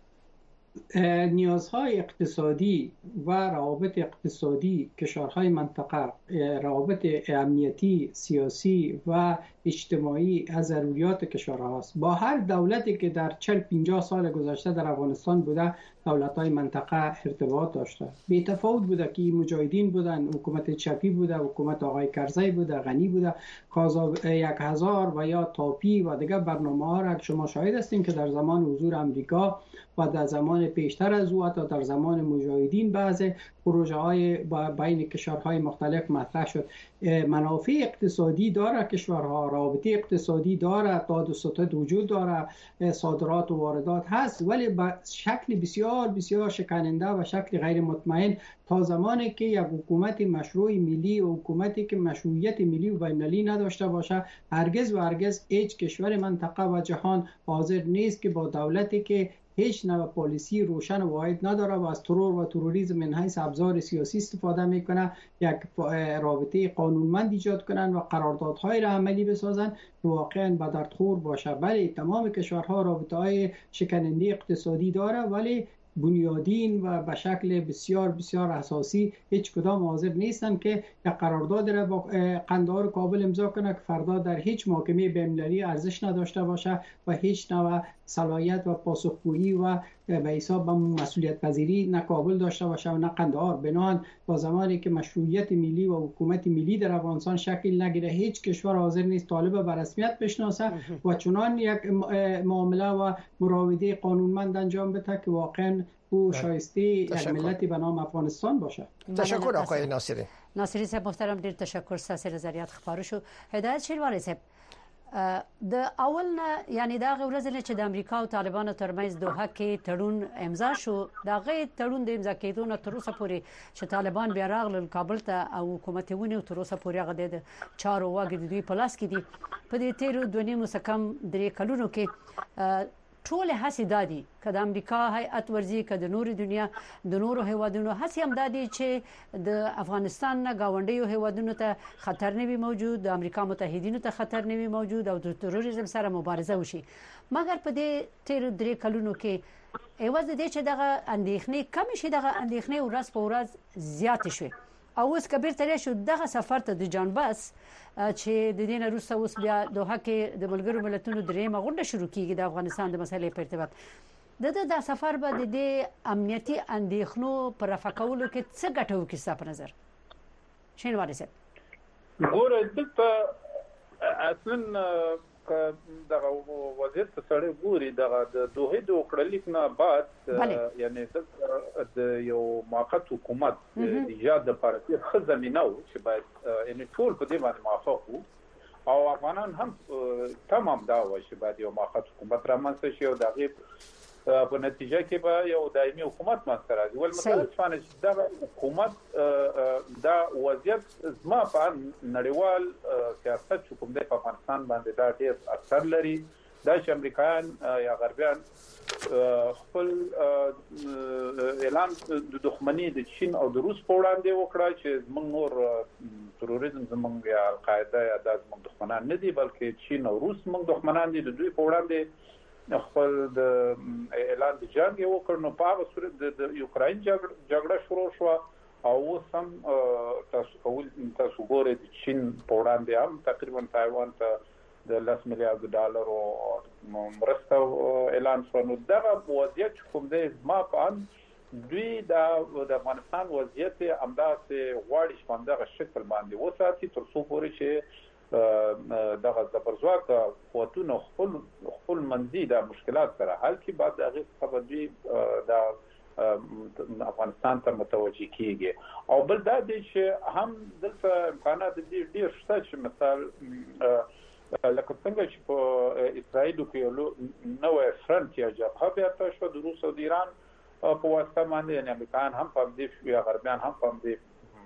نیازهای اقتصادی و روابط اقتصادی کشورهای منطقه، روابط امنیتی، سیاسی و اجتماعی از ضروریات کشورها است. با هر دولتی که در چهل پنجاه سال گذشته در افغانستان بوده، دولت‌های منطقه ارتباط داشته. بی تفاوت بوده که مجاهدین بودن، حکومت چپی بوده، حکومت آقای کرزی بوده، غنی بوده، کازا یک هزار و یا تاپی و دیگر برنامه‌ها را شما شاهد هستیم که در زمان حضور امریکا و در زمان پیشتر از او، حتی در زمان مجاهدین بعض پروژه های بین کشورهای مختلف مطرح شد. منافع اقتصادی داره کشورها، رابطه اقتصادی داره، داد و ستد وجود داره، صادرات و واردات هست، ولی به شکل بسیار بسیار شکننده و شکل غیر مطمئن تا زمانی که یک حکومت مشروع ملی و حکومتی که مشروعیت ملی و بین‌المللی نداشته باشه، هرگز و هرگز هیچ کشور منطقه و جهان حاضر نیست که با دولتی که هیچ نوع پالیسی روشن و واحد نداره و از ترور و تروریسم من حیث ابزار سیاسی استفاده میکنه، یک رابطه قانونمند ایجاد کنن و قراردادهای را عملی بسازن که واقعا به دردخور باشه. بله، تمام کشورها رابطه های شکننده اقتصادی داره، ولی بنیادین و به شکل بسیار بسیار اساسی هیچ کدام حاضر نیستن که یک قرارداد را با قندهار کابل امضا کنه که فردا در هیچ محکمه بین‌المللی ارزش نداشته باشه و هیچ نوع صلاحیت و پاسخگویی و به حساب مسئولیت پذیری نه کابل داشته باشه و نه قندهار. بنابراین با زمانی که مشروعیت ملی و حکومت ملی در افغانستان شکل نگیره، هیچ کشور حاضر نیست طالب به رسمیت بشناسه و چنان یک معامله و مراوده قانونمند انجام بده که واقعا او شایسته یک ملتی به نام افغانستان باشه. تشکر آقای ناصری. ناصری صاحب محترم، ډیر تشکر ستاسو نظریات خبرو شو. هدایت شیروانی صاحب، د اول نه یعنی دا غوړځ نه چې د امریکا او طالبانو ترمنځ دوحه کې تړون امضا شو، دا غي تړون د امضا کېدو نه تر اوسه پورې چې طالبان بیا راغلل کابل ته او حکومت ونیو، تر اوسه پورې هغه د چارو واګې د دوی په لاس کې دي. په دې تیرو دوه نیمو څخه کم درې کلونو کې ټول هڅې دادي که د امریکا هیئت ورزي که د نورو دنیا د نورو هیوادونو هڅې هم دادي چې د افغانستان نه گاونډیو هیوادونو ته خطر نه وي موجود، د امریکا متحدینو ته خطر نه وي موجود او د تروریزم سره مبارزه وشي. مګر په دې تیر درې کلونو کې ایواز دې چې دغه اندېښنې کم شي، دغه اندېښنې ورځ په ورځ زیات شي او اوس کبیر ترې شو دغه سفر ته د جان باس چې د دې نه وروسته اوس بیا دوحه کې د ملګرو ملتونو درېیمه غونډه شروع کیږي د افغانستان د مسلې په ارتباط. د د سفر به د دې امنیتي اندېښنو پر رفع کولو کې څه ګټه وکړي ستاسو په نظر؟ شینواری صاحب ګوره دلته اصلا دغه وضعیت ته سړی ګوري، دغه د دوحې د وکړلیک نه بعد یعنی د یو موقت حکومت د ایجاد لپاره ښه زمینه و چې باید یعنی ټول په دې باندې موافق وو او افغانان هم تمام دا وایي چې باید یو موقت حکومت رامنځته شي او د هغې په نتیجه کې به یو دایمي حکومت منځته راځي. ول مسله څه چې دا حکومت دا وضعیت زما په نړیوال سیاست چې کوم دی په افغانستان باندې دا ډېر اثر لري. دا چې امریکایان یا غربیان خپل اعلان د دښمنۍ د چین او د روس په وړاندې وکړه چې زموږ نور تروریزم زموږ یا القاعده یا دا زموږ دښمنان نه دي بلکې چین او روس زموږ دښمنان دي، د دوی په وړاندې خپل د اعلان د جنګ یې وکړ. نو په هغه صورت د یوکراین جګړه شروع شوه او اوس هم تاسو کول تاسو ګورئ د چین په وړاندې هم تقریبا تایوان ته د لس میلیارډ ډالرو مرسته اعلان شو. نو دغه وضعیت کوم دی زما په اند دوی د افغانستان وضعیت همداسې غواړي چې په همدغه شکل باندې وساتي تر څو پورې چې دغه زبرځواک قوتونه خپل خپل منځي د مشکلات سره حل کړي. بعد هغه څخه دوی د افغانستان ته متوجه کیږي. او بل دا دی چې هم دلته امکانات ډیر ډیر شته چې مثال لکه څنګه چې په اسرائیل کې یو نوې فرنٹ یا جبهه بیا شو د روس او د ایران په واسطه باندې، یعنی امریکایان هم په دې یا غربیان هم په دې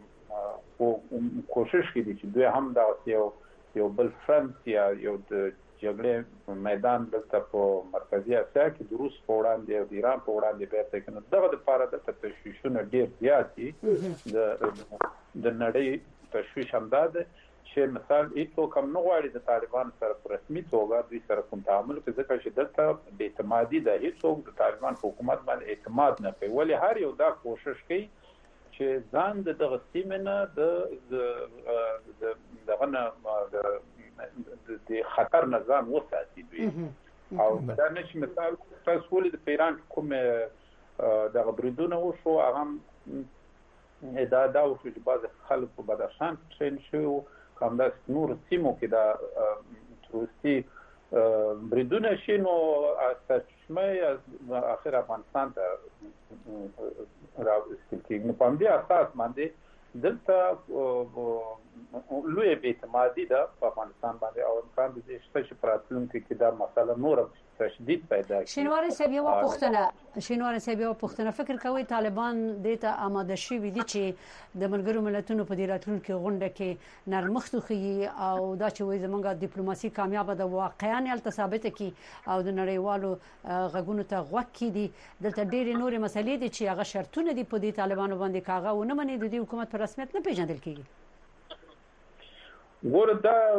کوشش کوي چې دوی هم دا یو یو بل فرنٹ یا یو د جګړې میدان دلته په مرکزی اسیا کې د روس په وړاندې او د ایران په وړاندې بیرته کنه دغه د لپاره د تشویشونو ډیر زیات دي. د د نړۍ تشویش هم ده چې مثال هیڅوک هم نه غواړي د طالبان سره په رسمي توګه دوی سره کوم تعامل کوي، ځکه چې دلته بې اعتمادي ده، هیڅوک د طالبان حکومت باندې اعتماد نه کوي. ولې هر یو دا کوشش کوي چې ځان د دغه سیمه نه د دغه نه د خطر نه ځان وساتي دوی. او دا نشي مثال تاسو ولې د پیران کوم دغه بریدونه وشو هغه دا دا وشو چې بعض خلک په بدخشان ټرین شو، کوم د نور سیمو کې دا تروریستي بریدونه شي، نو استشمه اخر افغانستان ته راوستل کېږي. نو په دې اساس باندې دلته لوی بې اعتمادي ده په افغانستان باندې، او امکان دي چې چې پراتلونکو کې دا مسله نور تشدید پیدا شي. شینواری صاحب یو پوښتنه شینواری صاحب یو پوښتنه فکر کوي طالبان دې ته آماده شوي دي چې د ملګرو ملتونو په دې راتلونکو غونډه کې نرمښت وښيي او دا چې وایي زمونږ ډیپلوماسي کامیاب ده، واقعا هلته ثابته کی او د نړیوالو غږونو ته غوږ کړي. دلته ډېرې نورې مسلې دي چې هغه شرطونه دي په دې طالبانو باندې کاغه ونه مني، د دې حکومت په رسمیت نه پیژندل کیږي. ګوره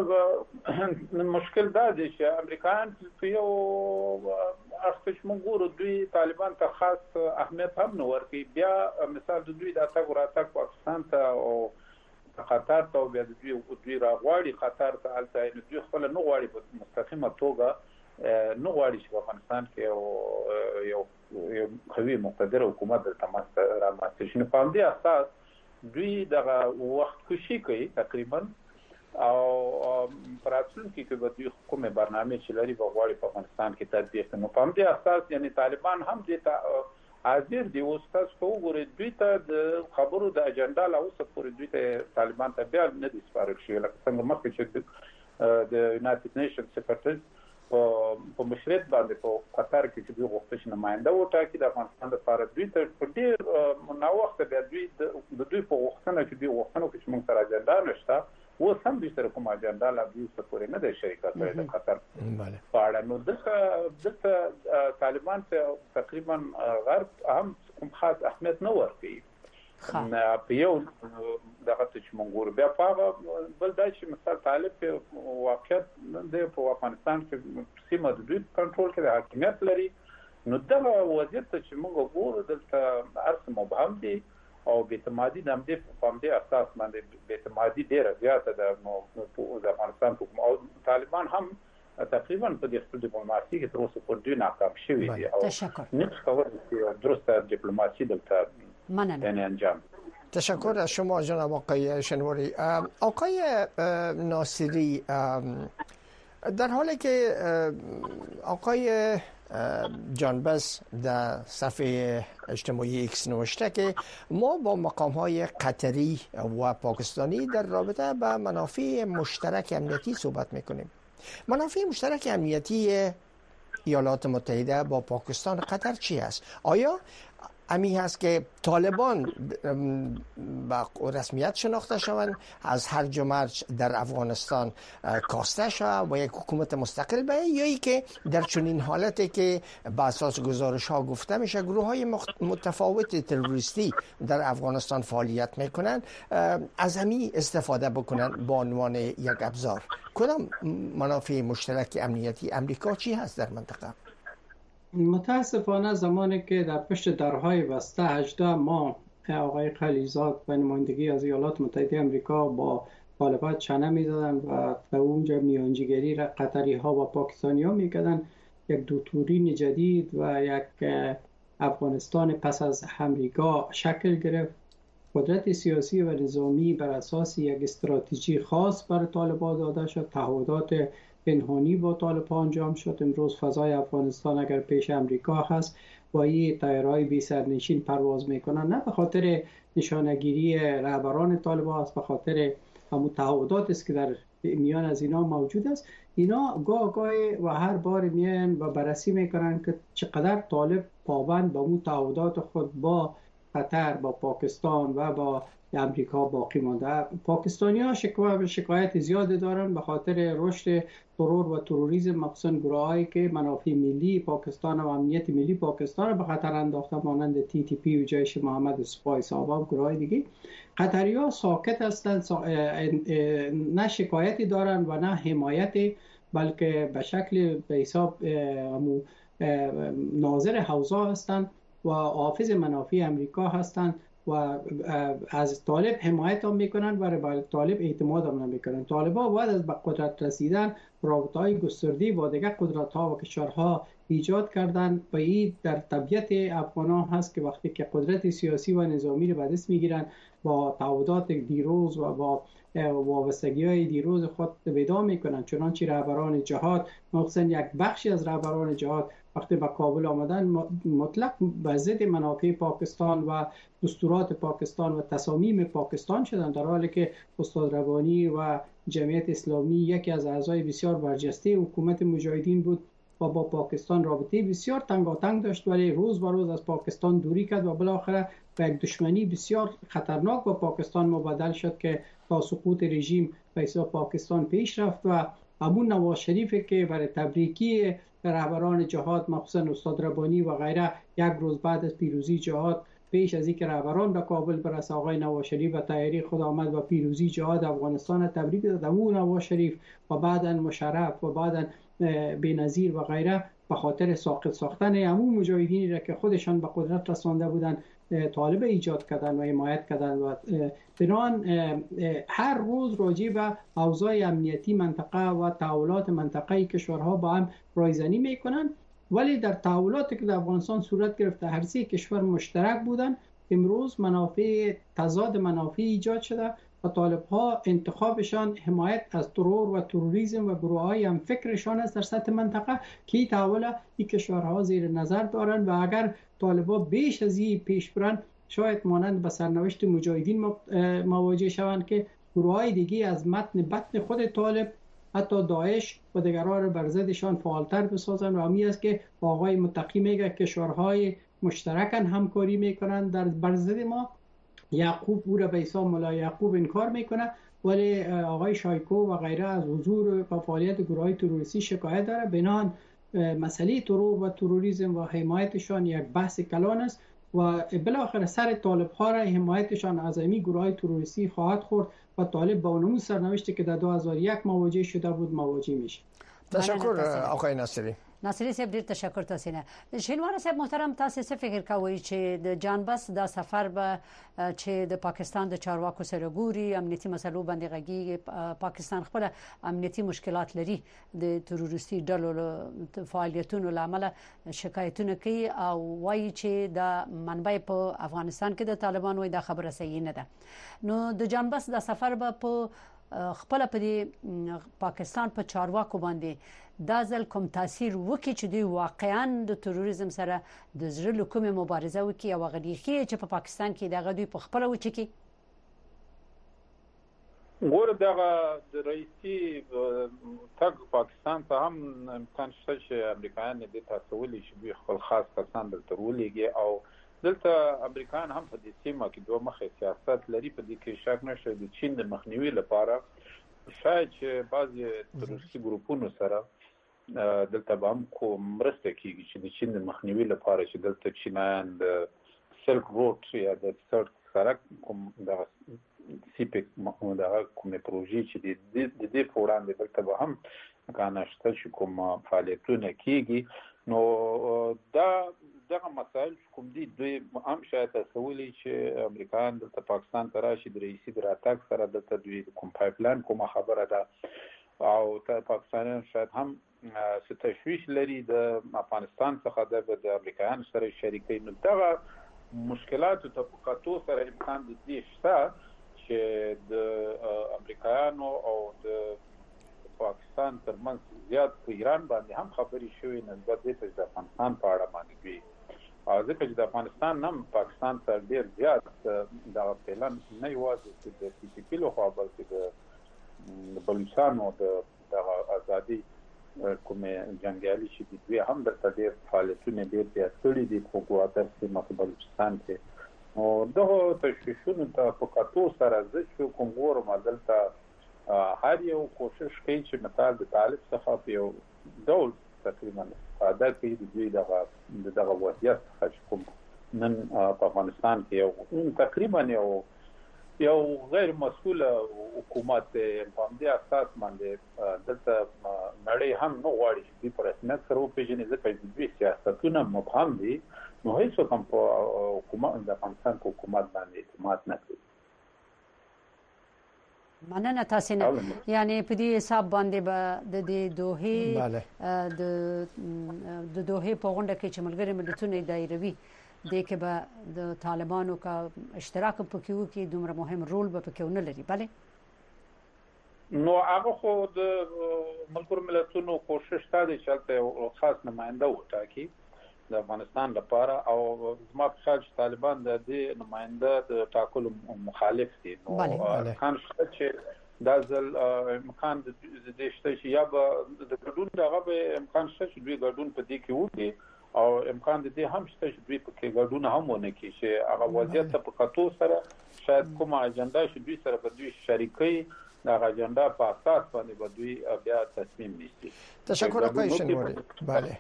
دا مشکل دا دی چې امریکایان په یو اړخ چې موږ ګورو دوی طالبان ته خاص اهمیت هم نه ورکوي. بیا مثال د دوی د تګ راتګ پاکستان ته او قطر ته او بیا د دوی دوی راغواړي قطر ته، هلته دوی خپل نه غواړي په مستقیمه توګه نه غواړي چې په افغانستان کې یو یو قوي مقتدر حکومت دلته رامنځته شي. په همدې اساس دوی دغه وخت خوشي کوي تقریبا، او پراتلونکي کې به دوی کومه برنامه چې لري به غواړي په افغانستان کې تطبیق کړي. نو په همدې اساس یعنی طالبان هم دې ته حاضر دي. اوس تاسو وګورئ دوی ته د خبرو د اجنډا لا اوسه پورې دوی ته طالبان ته بیا نه دي سپارل شوي، لکه څنګه مخکې چې د یونایټډ نیشن سیکریټری په مشرعیت باندې په قطر کې چې دوی غوښتل چې نماینده وټاکي د افغانستان لپاره، دوی ته په ډېر ناوخته بیا دوی د دوی په غوښتنه چې دوی غوښتنه وکړي چې موږ سره اجنډا نشته، اوس هم دوی سره کوم اجنډا لا دوی څه پورې نه دی شریکت کړی د قطر په اړه. نو دلته دلته طالبان ته تقریبا غرب هم کوم خاص اهمیت نه ورکوي. په یو دغه چې موږ ګورو بیا په بل دا چې مثال طالب په واقعیت د په افغانستان کې سیمه د دوی کنټرول کې د حاکمیت لري. نو دغه وضعیت چې موږ ګورو دلته ارث مبهم دي او بې اعتمادي د همدې په همدې اساس باندې بې اعتمادي ډېره زیاته ده. نو د افغانستان حکومت او طالبان هم تقریبا په دې خپل ډیپلوماسي کې تر اوسه پورې دوی ناکام شوي دي او نقش کوي چې درسته ډیپلوماسي دلته یعنی انجام. تشکر از شما جناب آقای شنواری. آقای ناصری، در حالی که آقای جانبس در صفحه اجتماعی ایکس نوشته که ما با مقام‌های قطری و پاکستانی در رابطه با منافع مشترک امنیتی صحبت میکنیم. منافع مشترک امنیتی ایالات متحده با پاکستان و قطر چی است؟ آیا امی هست که طالبان با رسمیت شناخته شوند، از هرج و مرج در افغانستان کاسته شود و یک حکومت مستقل به، یا ای که در چنین حالتی که با اساس گزارش ها گفته میشه گروه های متفاوت تروریستی در افغانستان فعالیت میکنن از امی استفاده بکنن با عنوان یک ابزار؟ کدام منافع مشترک امنیتی امریکا چی هست در منطقه؟ متاسفانه زمانی که در پشت درهای بسته هجده ماه آقای خلیزاد به نمایندگی از ایالات متحده آمریکا با طالبان چنه می‌زدن و به اونجا میانجیگری را قطری ها و پاکستانی ها میکردن، یک دوتورین جدید و یک افغانستان پس از امریکا شکل گرفت. قدرت سیاسی و نظامی بر اساس یک استراتژی خاص بر طالبان داده شد، تعهدات پنهانی با طالبان انجام شد. امروز فضای افغانستان اگر پیش امریکا هست با این تایرهای بی سرنشین پرواز میکنن، نه به خاطر نشانگیری رهبران طالبان است، به خاطر همون تعهدات است که در میان از اینا موجود است. اینا گاه گاه و هر بار میان و بررسی میکنن که چقدر طالب پابند به اون تعهدات خود با قطر، با پاکستان و با امریکا باقی مانده. پاکستانی ها شکایت شکایت زیاد دارن به خاطر رشد ترور و تروریسم، مخصوصا گروهایی که منافع ملی پاکستان و امنیت ملی پاکستان به خطر انداخته، مانند تی تی پی و جیش محمد سپاه سابق و گروهای دیگه. قطری ها ساکت هستند، نه شکایتی دارن و نه حمایت، بلکه به شکل به حساب ناظر حوزه هستند و حافظ منافع امریکا هستند و از طالب حمایت هم میکنن و به طالب اعتماد هم نمیکنن. طالبا بعد از به قدرت رسیدن رابطه‌های گسترده با دیگر قدرت‌ها و کشورها ایجاد کردن و این در طبیعت افغانان هست که وقتی که قدرت سیاسی و نظامی رو به دست میگیرن با تعهدات دیروز و با وابستگی‌های دیروز خود ودا میکنن. چنانچه رهبران جهاد، مخصوصا یک بخشی از رهبران جهاد وقتی به کابل آمدن مطلق به ضد منافع پاکستان و دستورات پاکستان و تصامیم پاکستان شدند، در حالی که استاد ربانی و جمعیت اسلامی یکی از اعضای بسیار برجسته حکومت مجاهدین بود و با پاکستان رابطه بسیار تنگاتنگ داشت، ولی روز به روز از پاکستان دوری کرد و بالاخره به یک دشمنی بسیار خطرناک با پاکستان مبادل شد که تا سقوط رژیم به حساب پاکستان پیش رفت. و همون نواز شریف که برای تبریکی رهبران جهاد، مخصوصا استاد ربانی و غیره، یک روز بعد از پیروزی جهاد، پیش از اینکه رهبران به کابل برسه، آقای نواز شریف و طیاری خود آمد و پیروزی جهاد افغانستان تبریک داد. اون نواز شریف و بعداً مشرف و بعداً بینظیر و غیره به خاطر ساقط ساختن همون مجاهدینی را که خودشان به قدرت رسانده بودن طالب ایجاد کردن و حمایت کردن. و بنان هر روز راجع به اوضاع امنیتی منطقه و تحولات منطقه‌ای کشورها با هم رایزنی میکنن، ولی در تحولاتی که در افغانستان صورت گرفته هر سه کشور مشترک بودن. امروز منافع تضاد منافع ایجاد شده و طالب‌ها انتخابشان حمایت از ترور و تروریسم و گروه‌های هم فکرشان است در سطح منطقه که این تحول این کشورها زیر نظر دارند و اگر طالب‌ها بیش از این پیش برن شاید مانند به سرنوشت مجاهدین مواجه شوند که گروه‌های دیگه از متن بطن خود طالب، حتی داعش و دیگرها را بر ضدشان فعالتر بسازن. و همین است که آقای متقی میگه کشورهای مشترکاً همکاری میکنن در بر ضد ما. یعقوب او را به حساب ملا یعقوب انکار میکنه، ولی آقای شایکو و غیره از حضور و فعالیت گروه‌های تروریستی شکایت داره. بنان مسئله ترور و تروریسم و حمایتشان یک بحث کلان است و بالاخره سر طالب ها را حمایتشان از این گروه‌های تروریستی خواهد خورد و طالب با اون سرنوشتی که در دو هزار و یک مواجه شده بود مواجه میشه. تشکر آقای ناصری. ناصری صاحب ډیر تشکر تاسو نه. شینوار صاحب محترم، تاسو څه فکر کوئ چې د جانبس د سفر به چې د پاکستان د چارواکو سره ګوري امنیتي مسلو باندې غږی پاکستان خپل امنیتي مشکلات لري د تروریستي ډلو فعالیتونو لامل شکایتونه کوي او وایي چې د منبع په افغانستان کې د طالبانو د خبره صحیح نه ده. نو د جانبس د سفر به په خپل په پاکستان په چارواکو باندې دا ځل کوم تاثیر وکړي چې دوی واقعا د تروریزم سره د زړه له کومې مبارزه وکړي او غریخي چې په پاکستان کې دغه دوی په خپل وچکي ګوره دغه د رئیسي تګ پاکستان ته هم امکان شته چې امریکایان دې تاسو ولې چې دوی خپل خاص کسان دلته ولېږي او دلته امریکایان هم په دې سیمه کې دوه مخه سیاست لري. په دې کې شک نشته د چین د مخنیوي لپاره شاید چې بعضي تروریستي ګروپونو سره دلته به هم کوم مرسته کیږي چې د چین د مخنیوي لپاره چې دلته چینایان د سلک روټ یا د سلک سړک کوم د سیپک دغه کومې پروژې چې د دې په وړاندې دلته به هم امکان شته چې کوم فعالیتونه کیږي. نو دا دغه مسایل کوم دي دوی هم شاید تسویلي چې امریکایان دلته پاکستان ته راشي د رئیسي د راتګ سره دلته دوی کوم پایپلاین کومه خبره ده او ته پاکستانیان شاید هم څه تشویش لري د افغانستان څخه د امریکایانو سره شریکي. نو دغه مشکلات ته په کتو سره امکان دي شته چې د امریکایانو او د پاکستان ترمنځ زیات په ایران باندې هم خبرې شوې نسبت دې ته د افغانستان په اړه باندې دوی ځکه چې د افغانستان نم پاکستان سره ډیر زیات د پلان نه یوازې د پی پی پی له خوا بلکې د بلوچستان او د ازادي کومه جنگیالي چې دوی هم د ډیر فعالیتونه ډیر زیات کړي دي په ګواتر سیمه په بلوچستان کې او دغه تشویشونو ته په کتو سره چې کوم ګورم دلته هر یو کوشش کوي چې مثال د طالب څخه په یو ډول تقریبا دا کوي د دوی دغه دغه وضعیت څخه کوم نن په افغانستان کې یو تقریبا یو یو غیر مسؤل حکومت په دې اساس باندې دلته نړۍ هم نو غواړي چې په رسمیت سره وپیژني ځکه چې دوی سیاستونه مبهم دي نو هیڅ کوم په حکومت د افغانستان حکومت باندې اعتماد نه کوي. مننه تاسو نه یعنی په دې حساب باندې به د دې دوه د د دوه په غونډه کې چې ملګری ملتونه دایروي د کې به د طالبانو کا اشتراک پکې وو کې دومره مهم رول به پکې ونه لري bale نو هغه خو د ملګرو ملتونو کوشش تا دي چې خاص نماینده وټاکي د افغانستان لپاره او زما په خیال چې طالبان د دې نماینده د ټاکلو مخالف دي نو امکان شته چې دا ځل امکان د دې شته چې یا به د ګډون دغه به امکان شته چې دوی ګډون په دې کې وکړي او امکان د دې هم شته چې دوی په کې ګډون هم ونه کړي چې هغه وضعیت په کتو سره شاید کومه اجنډا چې دوی سره به دوی شریکي دا اجنډا په اساس باندې به دوی بیا تصمیم نیسي. تشکر آقای شنواری. بله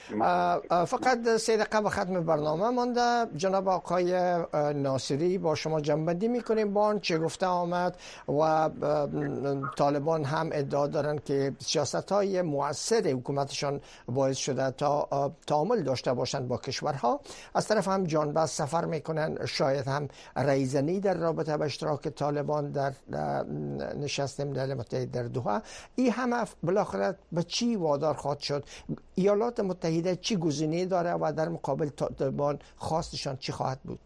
فقط سه دقیقه به ختم برنامه مانده. جناب آقای ناصری با شما جنبندی میکنیم با آن چه گفته آمد و طالبان هم ادعا دارن که سیاست های مؤثر حکومتشان باعث شده تا تعامل داشته باشند با کشورها. از طرف هم جانباز سفر میکنن، شاید هم ریزنی در رابطه با اشتراک طالبان در نشست ملل متحد در دوحه. این همه بالاخره به چی وادار خواهد شد؟ ایالات متحده چی گزینه داره و در مقابل طالبان خواستشان چی خواهد بود؟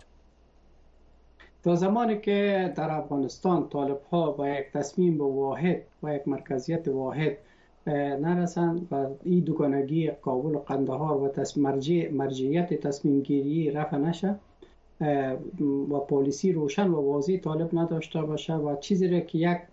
تا زمانی که در افغانستان طالب ها با یک تصمیم به واحد و یک مرکزیت واحد نرسند و این دوگانگی کابل و قندهار و مرجع مرجعیت تصمیم گیری رفع نشه و پالیسی روشن و واضح طالب نداشته باشه و چیزی را که یک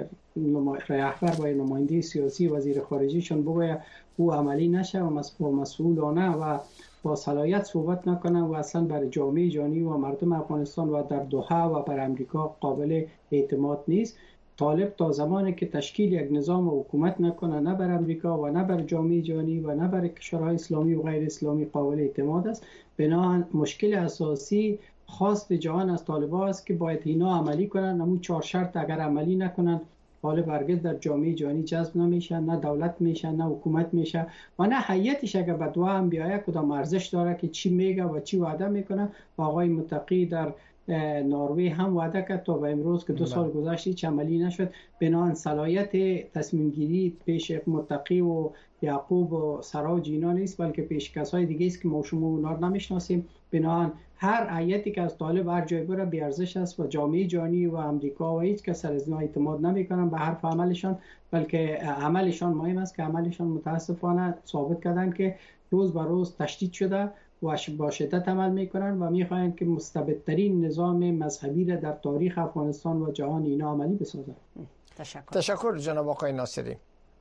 رهبر و نماینده سیاسی وزیر خارجیشون بگوید او عملی نشه و مسئولانه و با صلاحیت صحبت نکنه و اصلا برای جامعه جهانی و مردم افغانستان و در دوحه و بر امریکا قابل اعتماد نیست. طالب تا زمانی که تشکیل یک نظام و حکومت نکنه نه بر امریکا و نه بر جامعه جهانی و نه بر کشورهای اسلامی و غیر اسلامی قابل اعتماد است. بنابراین مشکل اساسی خواست جهان از طالبان است که باید اینا عملی کنن. اما چهار شرط اگر عملی نکنن طالب هرگز در جامعه جهانی جذب نمیشه، نه دولت میشه، نه حکومت میشه و نه هیئتش اگر به دو هم بیاید کدام ارزش داره که چی میگه و چی وعده میکنه. و آقای متقی در نروژ هم وعده کرد تا به امروز که دو سال گذشت هیچ عملی نشد. بنابراین صلاحیت تصمیم گیری پیش متقی و یعقوب و سراج اینا نیست بلکه پیش کسای دیگه است که ما شما اونا رو نمیشناسیم. بنابراین هر هیئتی که از طالب هر جای بره بی ارزش است و جامعه جهانی و امریکا و هیچ کس از اینا اعتماد نمیکنن به حرف عملشان، بلکه عملشان مهم است که عملشان متاسفانه ثابت کردن که روز به روز تشدید شده و با شدت عمل میکنن و میخواهند که مستبدترین نظام مذهبی را در تاریخ افغانستان و جهان اینا عملی بسازند. تشکر. تشکر جناب آقای ناصری.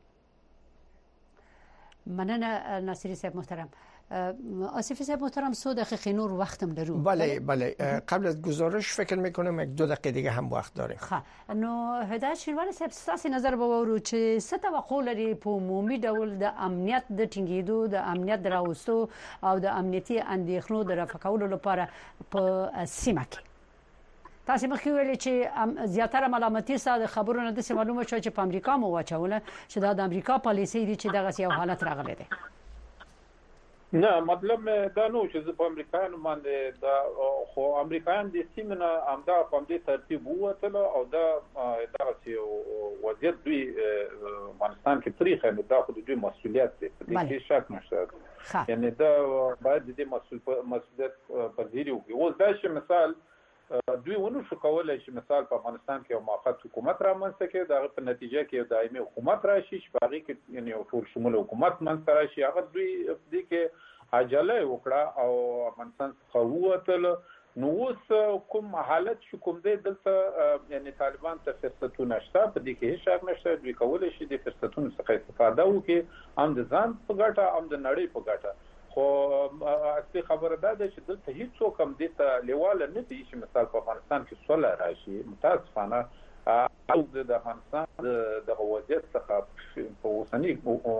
مننه ناصری صاحب محترم. آصف صاحب محترم سه دقیقه نور وقتم درو. بله بله قبل از گزارش فکر میکنم یک دو دقیقه دیگه هم وقت داریم. خب نو هدایت شینواری صاحب ستاسو نظر به ورو چې څه توقع لري په عمومي ډول د امنیت د ټینګېدو د امنیت دراوستو او د امنیتي اندېښنو د رفع کولو لپاره په سیمه کې. تاسو مخکې ویلي چې زیاتره ملامتي ساده خبرونه د معلومه شو چې په امریکا مو واچول چې دا د امریکا پالیسي دي چې دغه یو حالت راغلی دی. نه مطلب دا نو چې په امریکایانو باندې دا خو امریکایان د سیمه امدا په دې ترتیب ووتل او دا دا چې وضعیت دوی افغانستان کې تاریخ نه دا خو دوی مسؤلیت دی په دې کې شک نشته. یعنی دا باید د مسؤل مسؤلیت پذیری وکړي. اوس دا چې مثال دوی ونو شو کولای چې مثال په افغانستان کې یو موقت حکومت رامنځته کړي دا په نتیجه کې یو دایمي حکومت راشي چې باغی کې یعنی یو ټول شمول حکومت منځته راشي. هغه دوی دې کې عجله وکړه او افغانستان څخه ووتل. نو اوس کوم حالت چې کوم دی دلته یعنی طالبان ته فرصتونه شته، په دې کې هیڅ شک نشته. دوی کولی شي د فرصتونو څخه استفاده وکړي، هم د ځان په ګټه هم د نړۍ په ګټه. خو اصلي خبره دا ده چې دلته هیڅوک هم دې ته لیواله نه دي چې مثال په افغانستان کې سوله راشي. متاسفانه او د افغانستان د وضعیت څخه په اوسني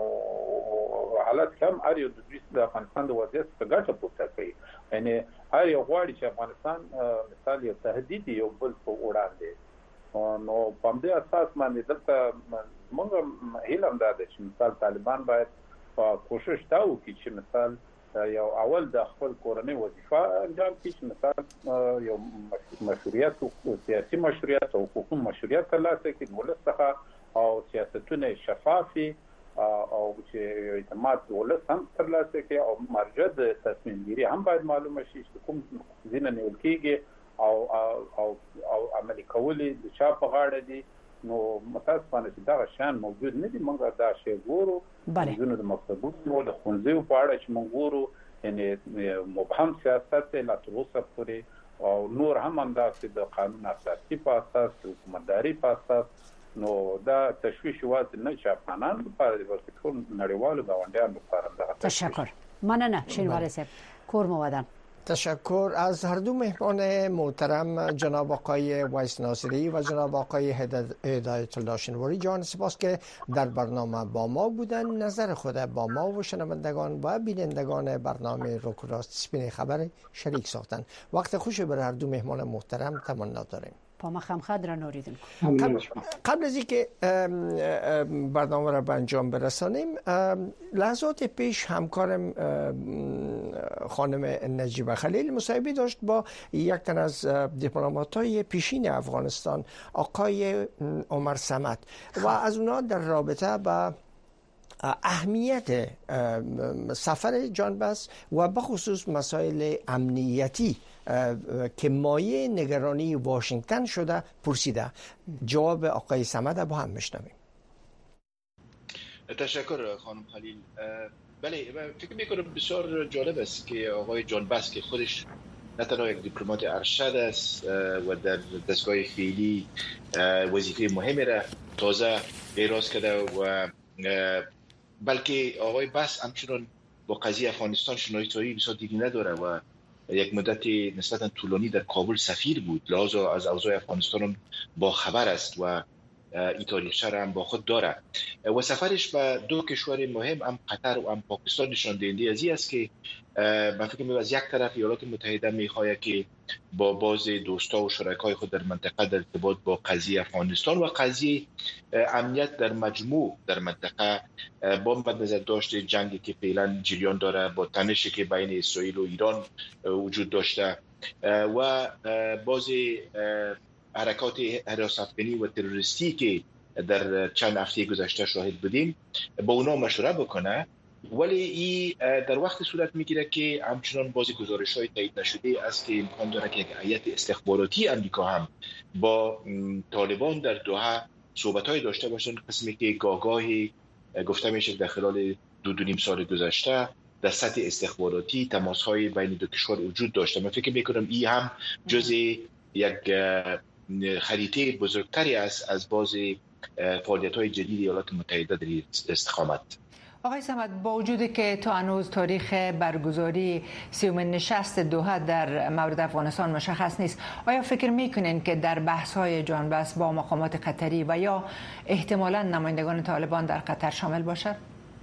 حالت کې هم هر یو د دوی د افغانستان د وضعیت څخه ګټه پورته کوي. یعنی هر یو غواړي چې افغانستان مثال یو تهدید یو بل په وړاندې. نو په همدې اساس باندې دلته موږ هیله هم دا ده چې مثال طالبان باید کوشش دا وکړي چې مثال یو اول د خپل کورنۍ وظیفه انجام کړي، چې مثال یو مشروعیت او سیاسي مشروعیت او حقوقي مشروعیت ترلاسه کړي د ولس څخه، او سیاستونه شفافي او چې اعتماد ولس هم ترلاسه کړي، او مرجع د تصمیم گیری هم باید معلومه شي چې کوم ځینې نیول کېږي او او او عملي کول د چا په غاړه دي. نو متاسفانه چې دا شان موجود نه دي. موږ دا شی ګورو د مکتبونو د ښوونځیو په اړه چې موږ ګورو، یعنی مبهم سیاست دی لا تر اوسه پورې، او نور هم همداسې د قانون اساسي په اساس د حکومتداري په اساس. نو دا تشویش یوازې نه چې افغانان لپاره دی بلکې ټول نړیوالو ګاونډیانو لپاره دغه. تشکر. مننه شینواری صاحب. کور مودن. تشکر از هر دو مهمان محترم جناب آقای ویس ناصری و جناب آقای هدایت الله شینواری. جان سپاس که در برنامه با ما بودن، نظر خود با ما و شنوندگان و بینندگان برنامه روک راست سپین خبر شریک ساختن. وقت خوشی برای هر دو مهمان محترم تمنا داریم. پاما خمخد را نوریدیم. قبل از اینکه برنامه را به انجام برسانیم، لحظات پیش همکارم خانم نجیبه خلیل مصاحبه داشت با یک تن از دیپلمات‌های پیشین افغانستان، آقای عمر صمد، و از اونا در رابطه با اهمیت سفر جان بس و بخصوص مسائل امنیتی که مایه نگرانی واشنگتن شده پرسیده. جواب آقای صمد با هم میشنویم. تشکر خانم خلیل. بله، فکر میکنم بسیار جالب است که آقای جان بس که خودش نه تنها یک دیپلمات ارشد است و در دستگاه فعلی وظیفه مهمی را تازه احراز کرده، و بلکه آقای بس همچنان با قضیه افغانستان شناسایی بسیار دیرینه نداره و یک مدت نسبتا طولانی در کابل سفیر بود، لحاظا از اوضاع افغانستان با خبر است و این تاریخچه را هم با خود داره. و سفرش به دو کشور مهم، هم قطر و هم پاکستان، نشان دهنده از این است که من فکر می‌کنم از یک طرف ایالات متحده می‌خواهد که با باز دوستا و شرکای خود در منطقه در ارتباط با قضیه افغانستان و قضیه امنیت در مجموع در منطقه، با مد نظر داشته جنگی که فعلا جریان داره، با تنشی که بین اسرائیل و ایران وجود داشته و باز حرکات حراست‌افکنی و تروریستی که در چند هفته گذشته شاهد بودیم، با اونا مشوره بکنه. ولی این در وقت صورت میگیره که همچنان بازی گزارش‌های تایید نشده است که امکان داره که یک هیئت استخباراتی امریکا هم با طالبان در دوحه صحبت‌های داشته باشند، قسمی که گاهگاهی گفته میشه در خلال دو دو نیم سال گذشته در سطح استخباراتی تماس‌های بین دو کشور وجود داشته. من فکر می‌کنم این هم جزء یک خریطه بزرگتری است از باز فعالیت‌های جدید ایالات متحده در استقامت. آقای صمد، با وجودی که تا هنوز تاریخ برگزاری سیومین نشست دوحه در مورد افغانستان مشخص نیست، آیا فکر میکنین که در بحث‌های جان بس با مقامات قطری و یا احتمالاً نمایندگان طالبان در قطر شامل باشد؟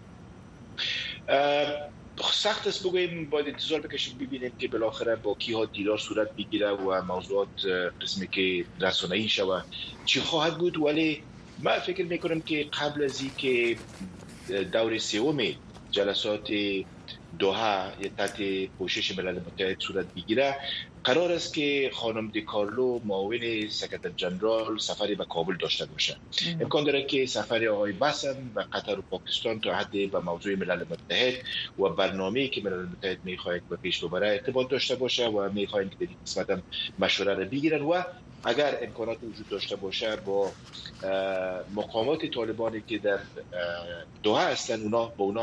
سخت است بگوییم، باید انتظار بکشیم ببینیم که بالاخره با کیها دیدار صورت بگیره و موضوعات قسمی که رسانه‌ای شود چی خواهد بود. ولی من فکر میکنم که قبل از این که دور سوم جلسات دوحه تحت پوشش ملل متحد صورت بگیره، قرار است که خانم دی کارلو معاون سکرتر جنرال سفری به کابل داشته باشه. امکان داره که سفر آقای باسم به قطر و پاکستان تا حد به موضوع ملل متحد و برنامه‌ای که ملل متحد می‌خواهد به پیش ببره ارتباط داشته باشه و می‌خواهند که در این قسمت هم مشوره را بگیرن و اگر امکانات وجود داشته باشه با مقامات طالبانی که در دوحه هستن، اونا با اونا هم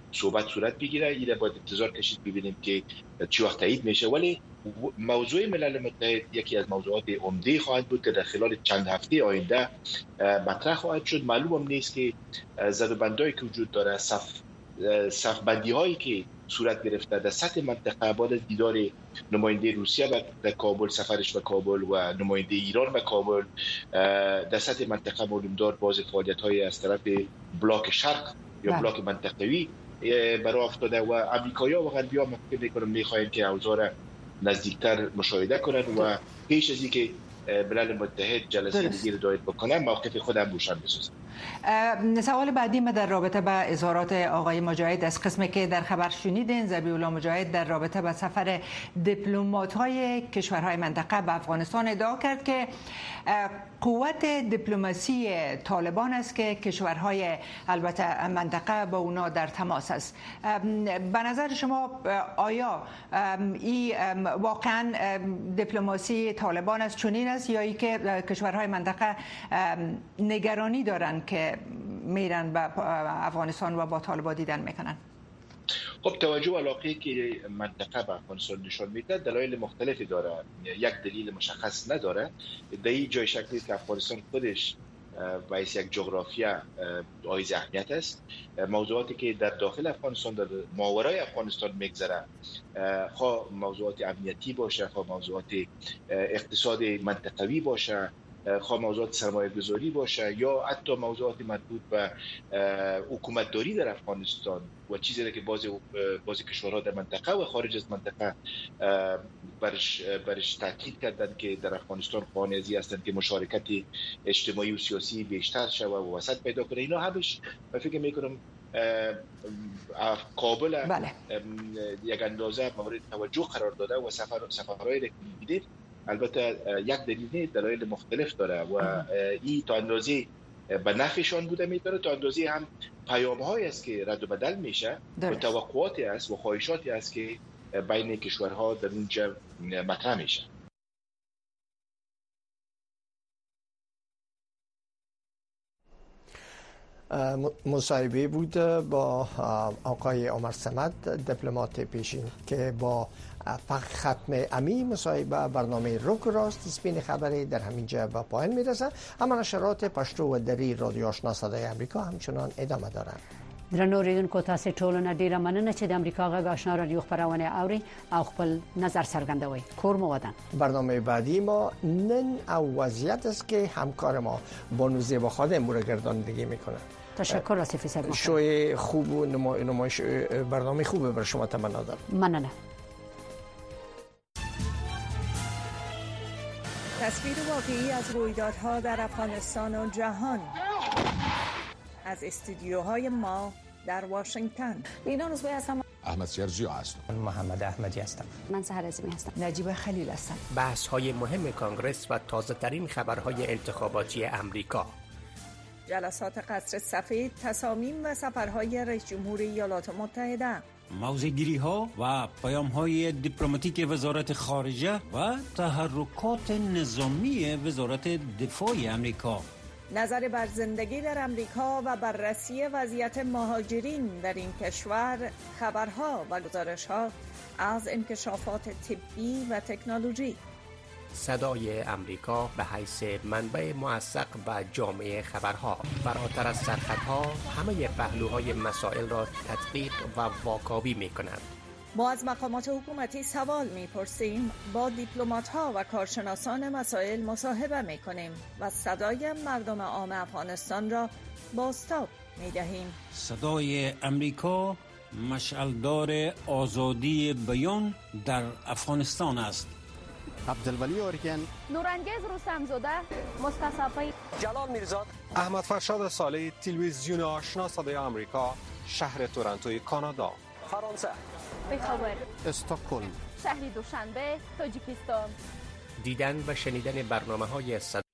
صحبت صورت بگیره. این باید انتظار کشید ببینیم که چی وقت تایید میشه. ولی موضوع ملل متحد یکی از موضوعات عمده خواهد بود که در خلال چند هفته آینده مطرح خواهد شد. معلوم هم نیست که زدوبندایی که وجود داره، صف صف بندی هایی که صورت گرفته در سطح منطقه بعد از دیدار نماینده روسیه به کابل، سفرش به کابل و نماینده ایران به کابل، در سطح منطقه معلومدار باز فعالیت های از طرف بلاک شرق یا بله. بلاک منطقوی برای افتاده و امریکایی‌ها و غربی‌ها فکر می‌کنم می‌خواهند که اوضاع نزدیکتر مشاهده کنند و پیش از اینکه ملل متحد جلسه دیگه رو دایر بکنه موقف خودم روشن بسازه. سوال بعدی ما در رابطه با اظهارات آقای مجاهد از قسمی که در خبر شنیدین، ذبیح الله مجاهد در رابطه با سفر دیپلمات‌های کشورهای منطقه به افغانستان ادعا کرد که قوت دیپلماسی طالبان است که کشورهای البته منطقه با اونا در تماس است. به نظر شما آیا این واقعا دیپلماسی طالبان است چنین است یا ای که کشورهای منطقه نگرانی دارن که میرن به افغانستان و با طالبان دیدن میکنن؟ خب توجه و علاقه که منطقه به افغانستان نشان میده دلایل مختلفی داره، یک دلیل مشخص نداره. در این جای شکلی که افغانستان خودش باعث یک جغرافیا حائز اهمیت است، موضوعاتی که در داخل افغانستان در ماورای افغانستان میگذره، خواه موضوعات امنیتی باشه، خواه موضوعات اقتصاد منطقوی باشه، خواه موضوعات سرمایه گذاری باشه یا حتی موضوعات مربوط به حکومتداری در افغانستان و چیزی که بعضی بعضی کشورها در منطقه و خارج از منطقه برش برش تاکید کردند که در افغانستان خواهان ازی هستند که مشارکت اجتماعی و سیاسی بیشتر شود و وسعت پیدا کنه. اینا همش من فکر میکنم کابل بله. یک اندازه مورد توجه قرار داده و سفر سفرهایی که می‌بینید البته یک دلیل دلایل مختلف داره و این تا اندازه به نفعشان بوده میتونه، تا اندازه هم پیام‌هایی است که رد و بدل میشه و توقعاتی است و خواهشاتی است که بین کشورها در اونجا مطرح میشه. مصاحبه بود با آقای عمر صمد، دیپلمات پیشین که با ختم امی مصاحبه برنامه روک راست سپین خبری در همینجا به پایان میرسه. اما نشرات پشتو و دری رادیو آشنا صدای امریکا همچنان ادامه دارند. درنو ریدونکو تاسو ټول نه ډیره مننه چې د امریکا غږ آشنا رادیو خبرونه اوري او خپل نظر څرګندوي. کور مو ودان. برنامه بعدی ما نن او وضعیت است که همکار ما بانوزه با خادم رو گرداندگی میکنه. تشکر آصفی صاحب. شوی خوب و نمایش برنامه خوبه برای شما تمنا دارم. مننه. تصویر واقعی از رویدادها در افغانستان و جهان از استودیوهای ما در واشنگتن. لینا نوزبایی هستم. احمد سیرجی هستم. محمد احمدی هستم. من سحر عظیمی هستم. نجیب خلیل هستم. بحث های مهم کانگرس و تازه ترین خبرهای انتخاباتی امریکا. جلسات قصر سفید، تصامیم و سفرهای رئیس جمهور ایالات متحده. موضع‌گیری ها و پیام های دیپلماتیک وزارت خارجه و تحرکات نظامی وزارت دفاع امریکا. نظر بر زندگی در امریکا و بررسی وضعیت مهاجرین در این کشور، خبرها و گزارش‌ها از انکشافات طبی و تکنولوژی. صدای امریکا به حیث منبع موثق و جامع خبرها، فراتر از سرخطها همه پهلوهای مسائل را تدقیق و واکاوی می‌کند. ما از مقامات حکومتی سوال می‌پرسیم، با دیپلمات‌ها و کارشناسان مسائل مصاحبه می‌کنیم و صدای مردم عام افغانستان را بازتاب می‌دهیم. صدای امریکا مشعلدار آزادی بیان در افغانستان است. عبدالولی اورگن، نورانگیز رستمزاده، مصطفی جلال میرزاد، احمد فرشاد صالحی، تلویزیون آشنا صدای آمریکا، شهر تورنتوی کانادا. فرانسه، بخاور، استکهلم، شهر دوشنبه، تاجیکستان. دیدن و شنیدن برنامه‌های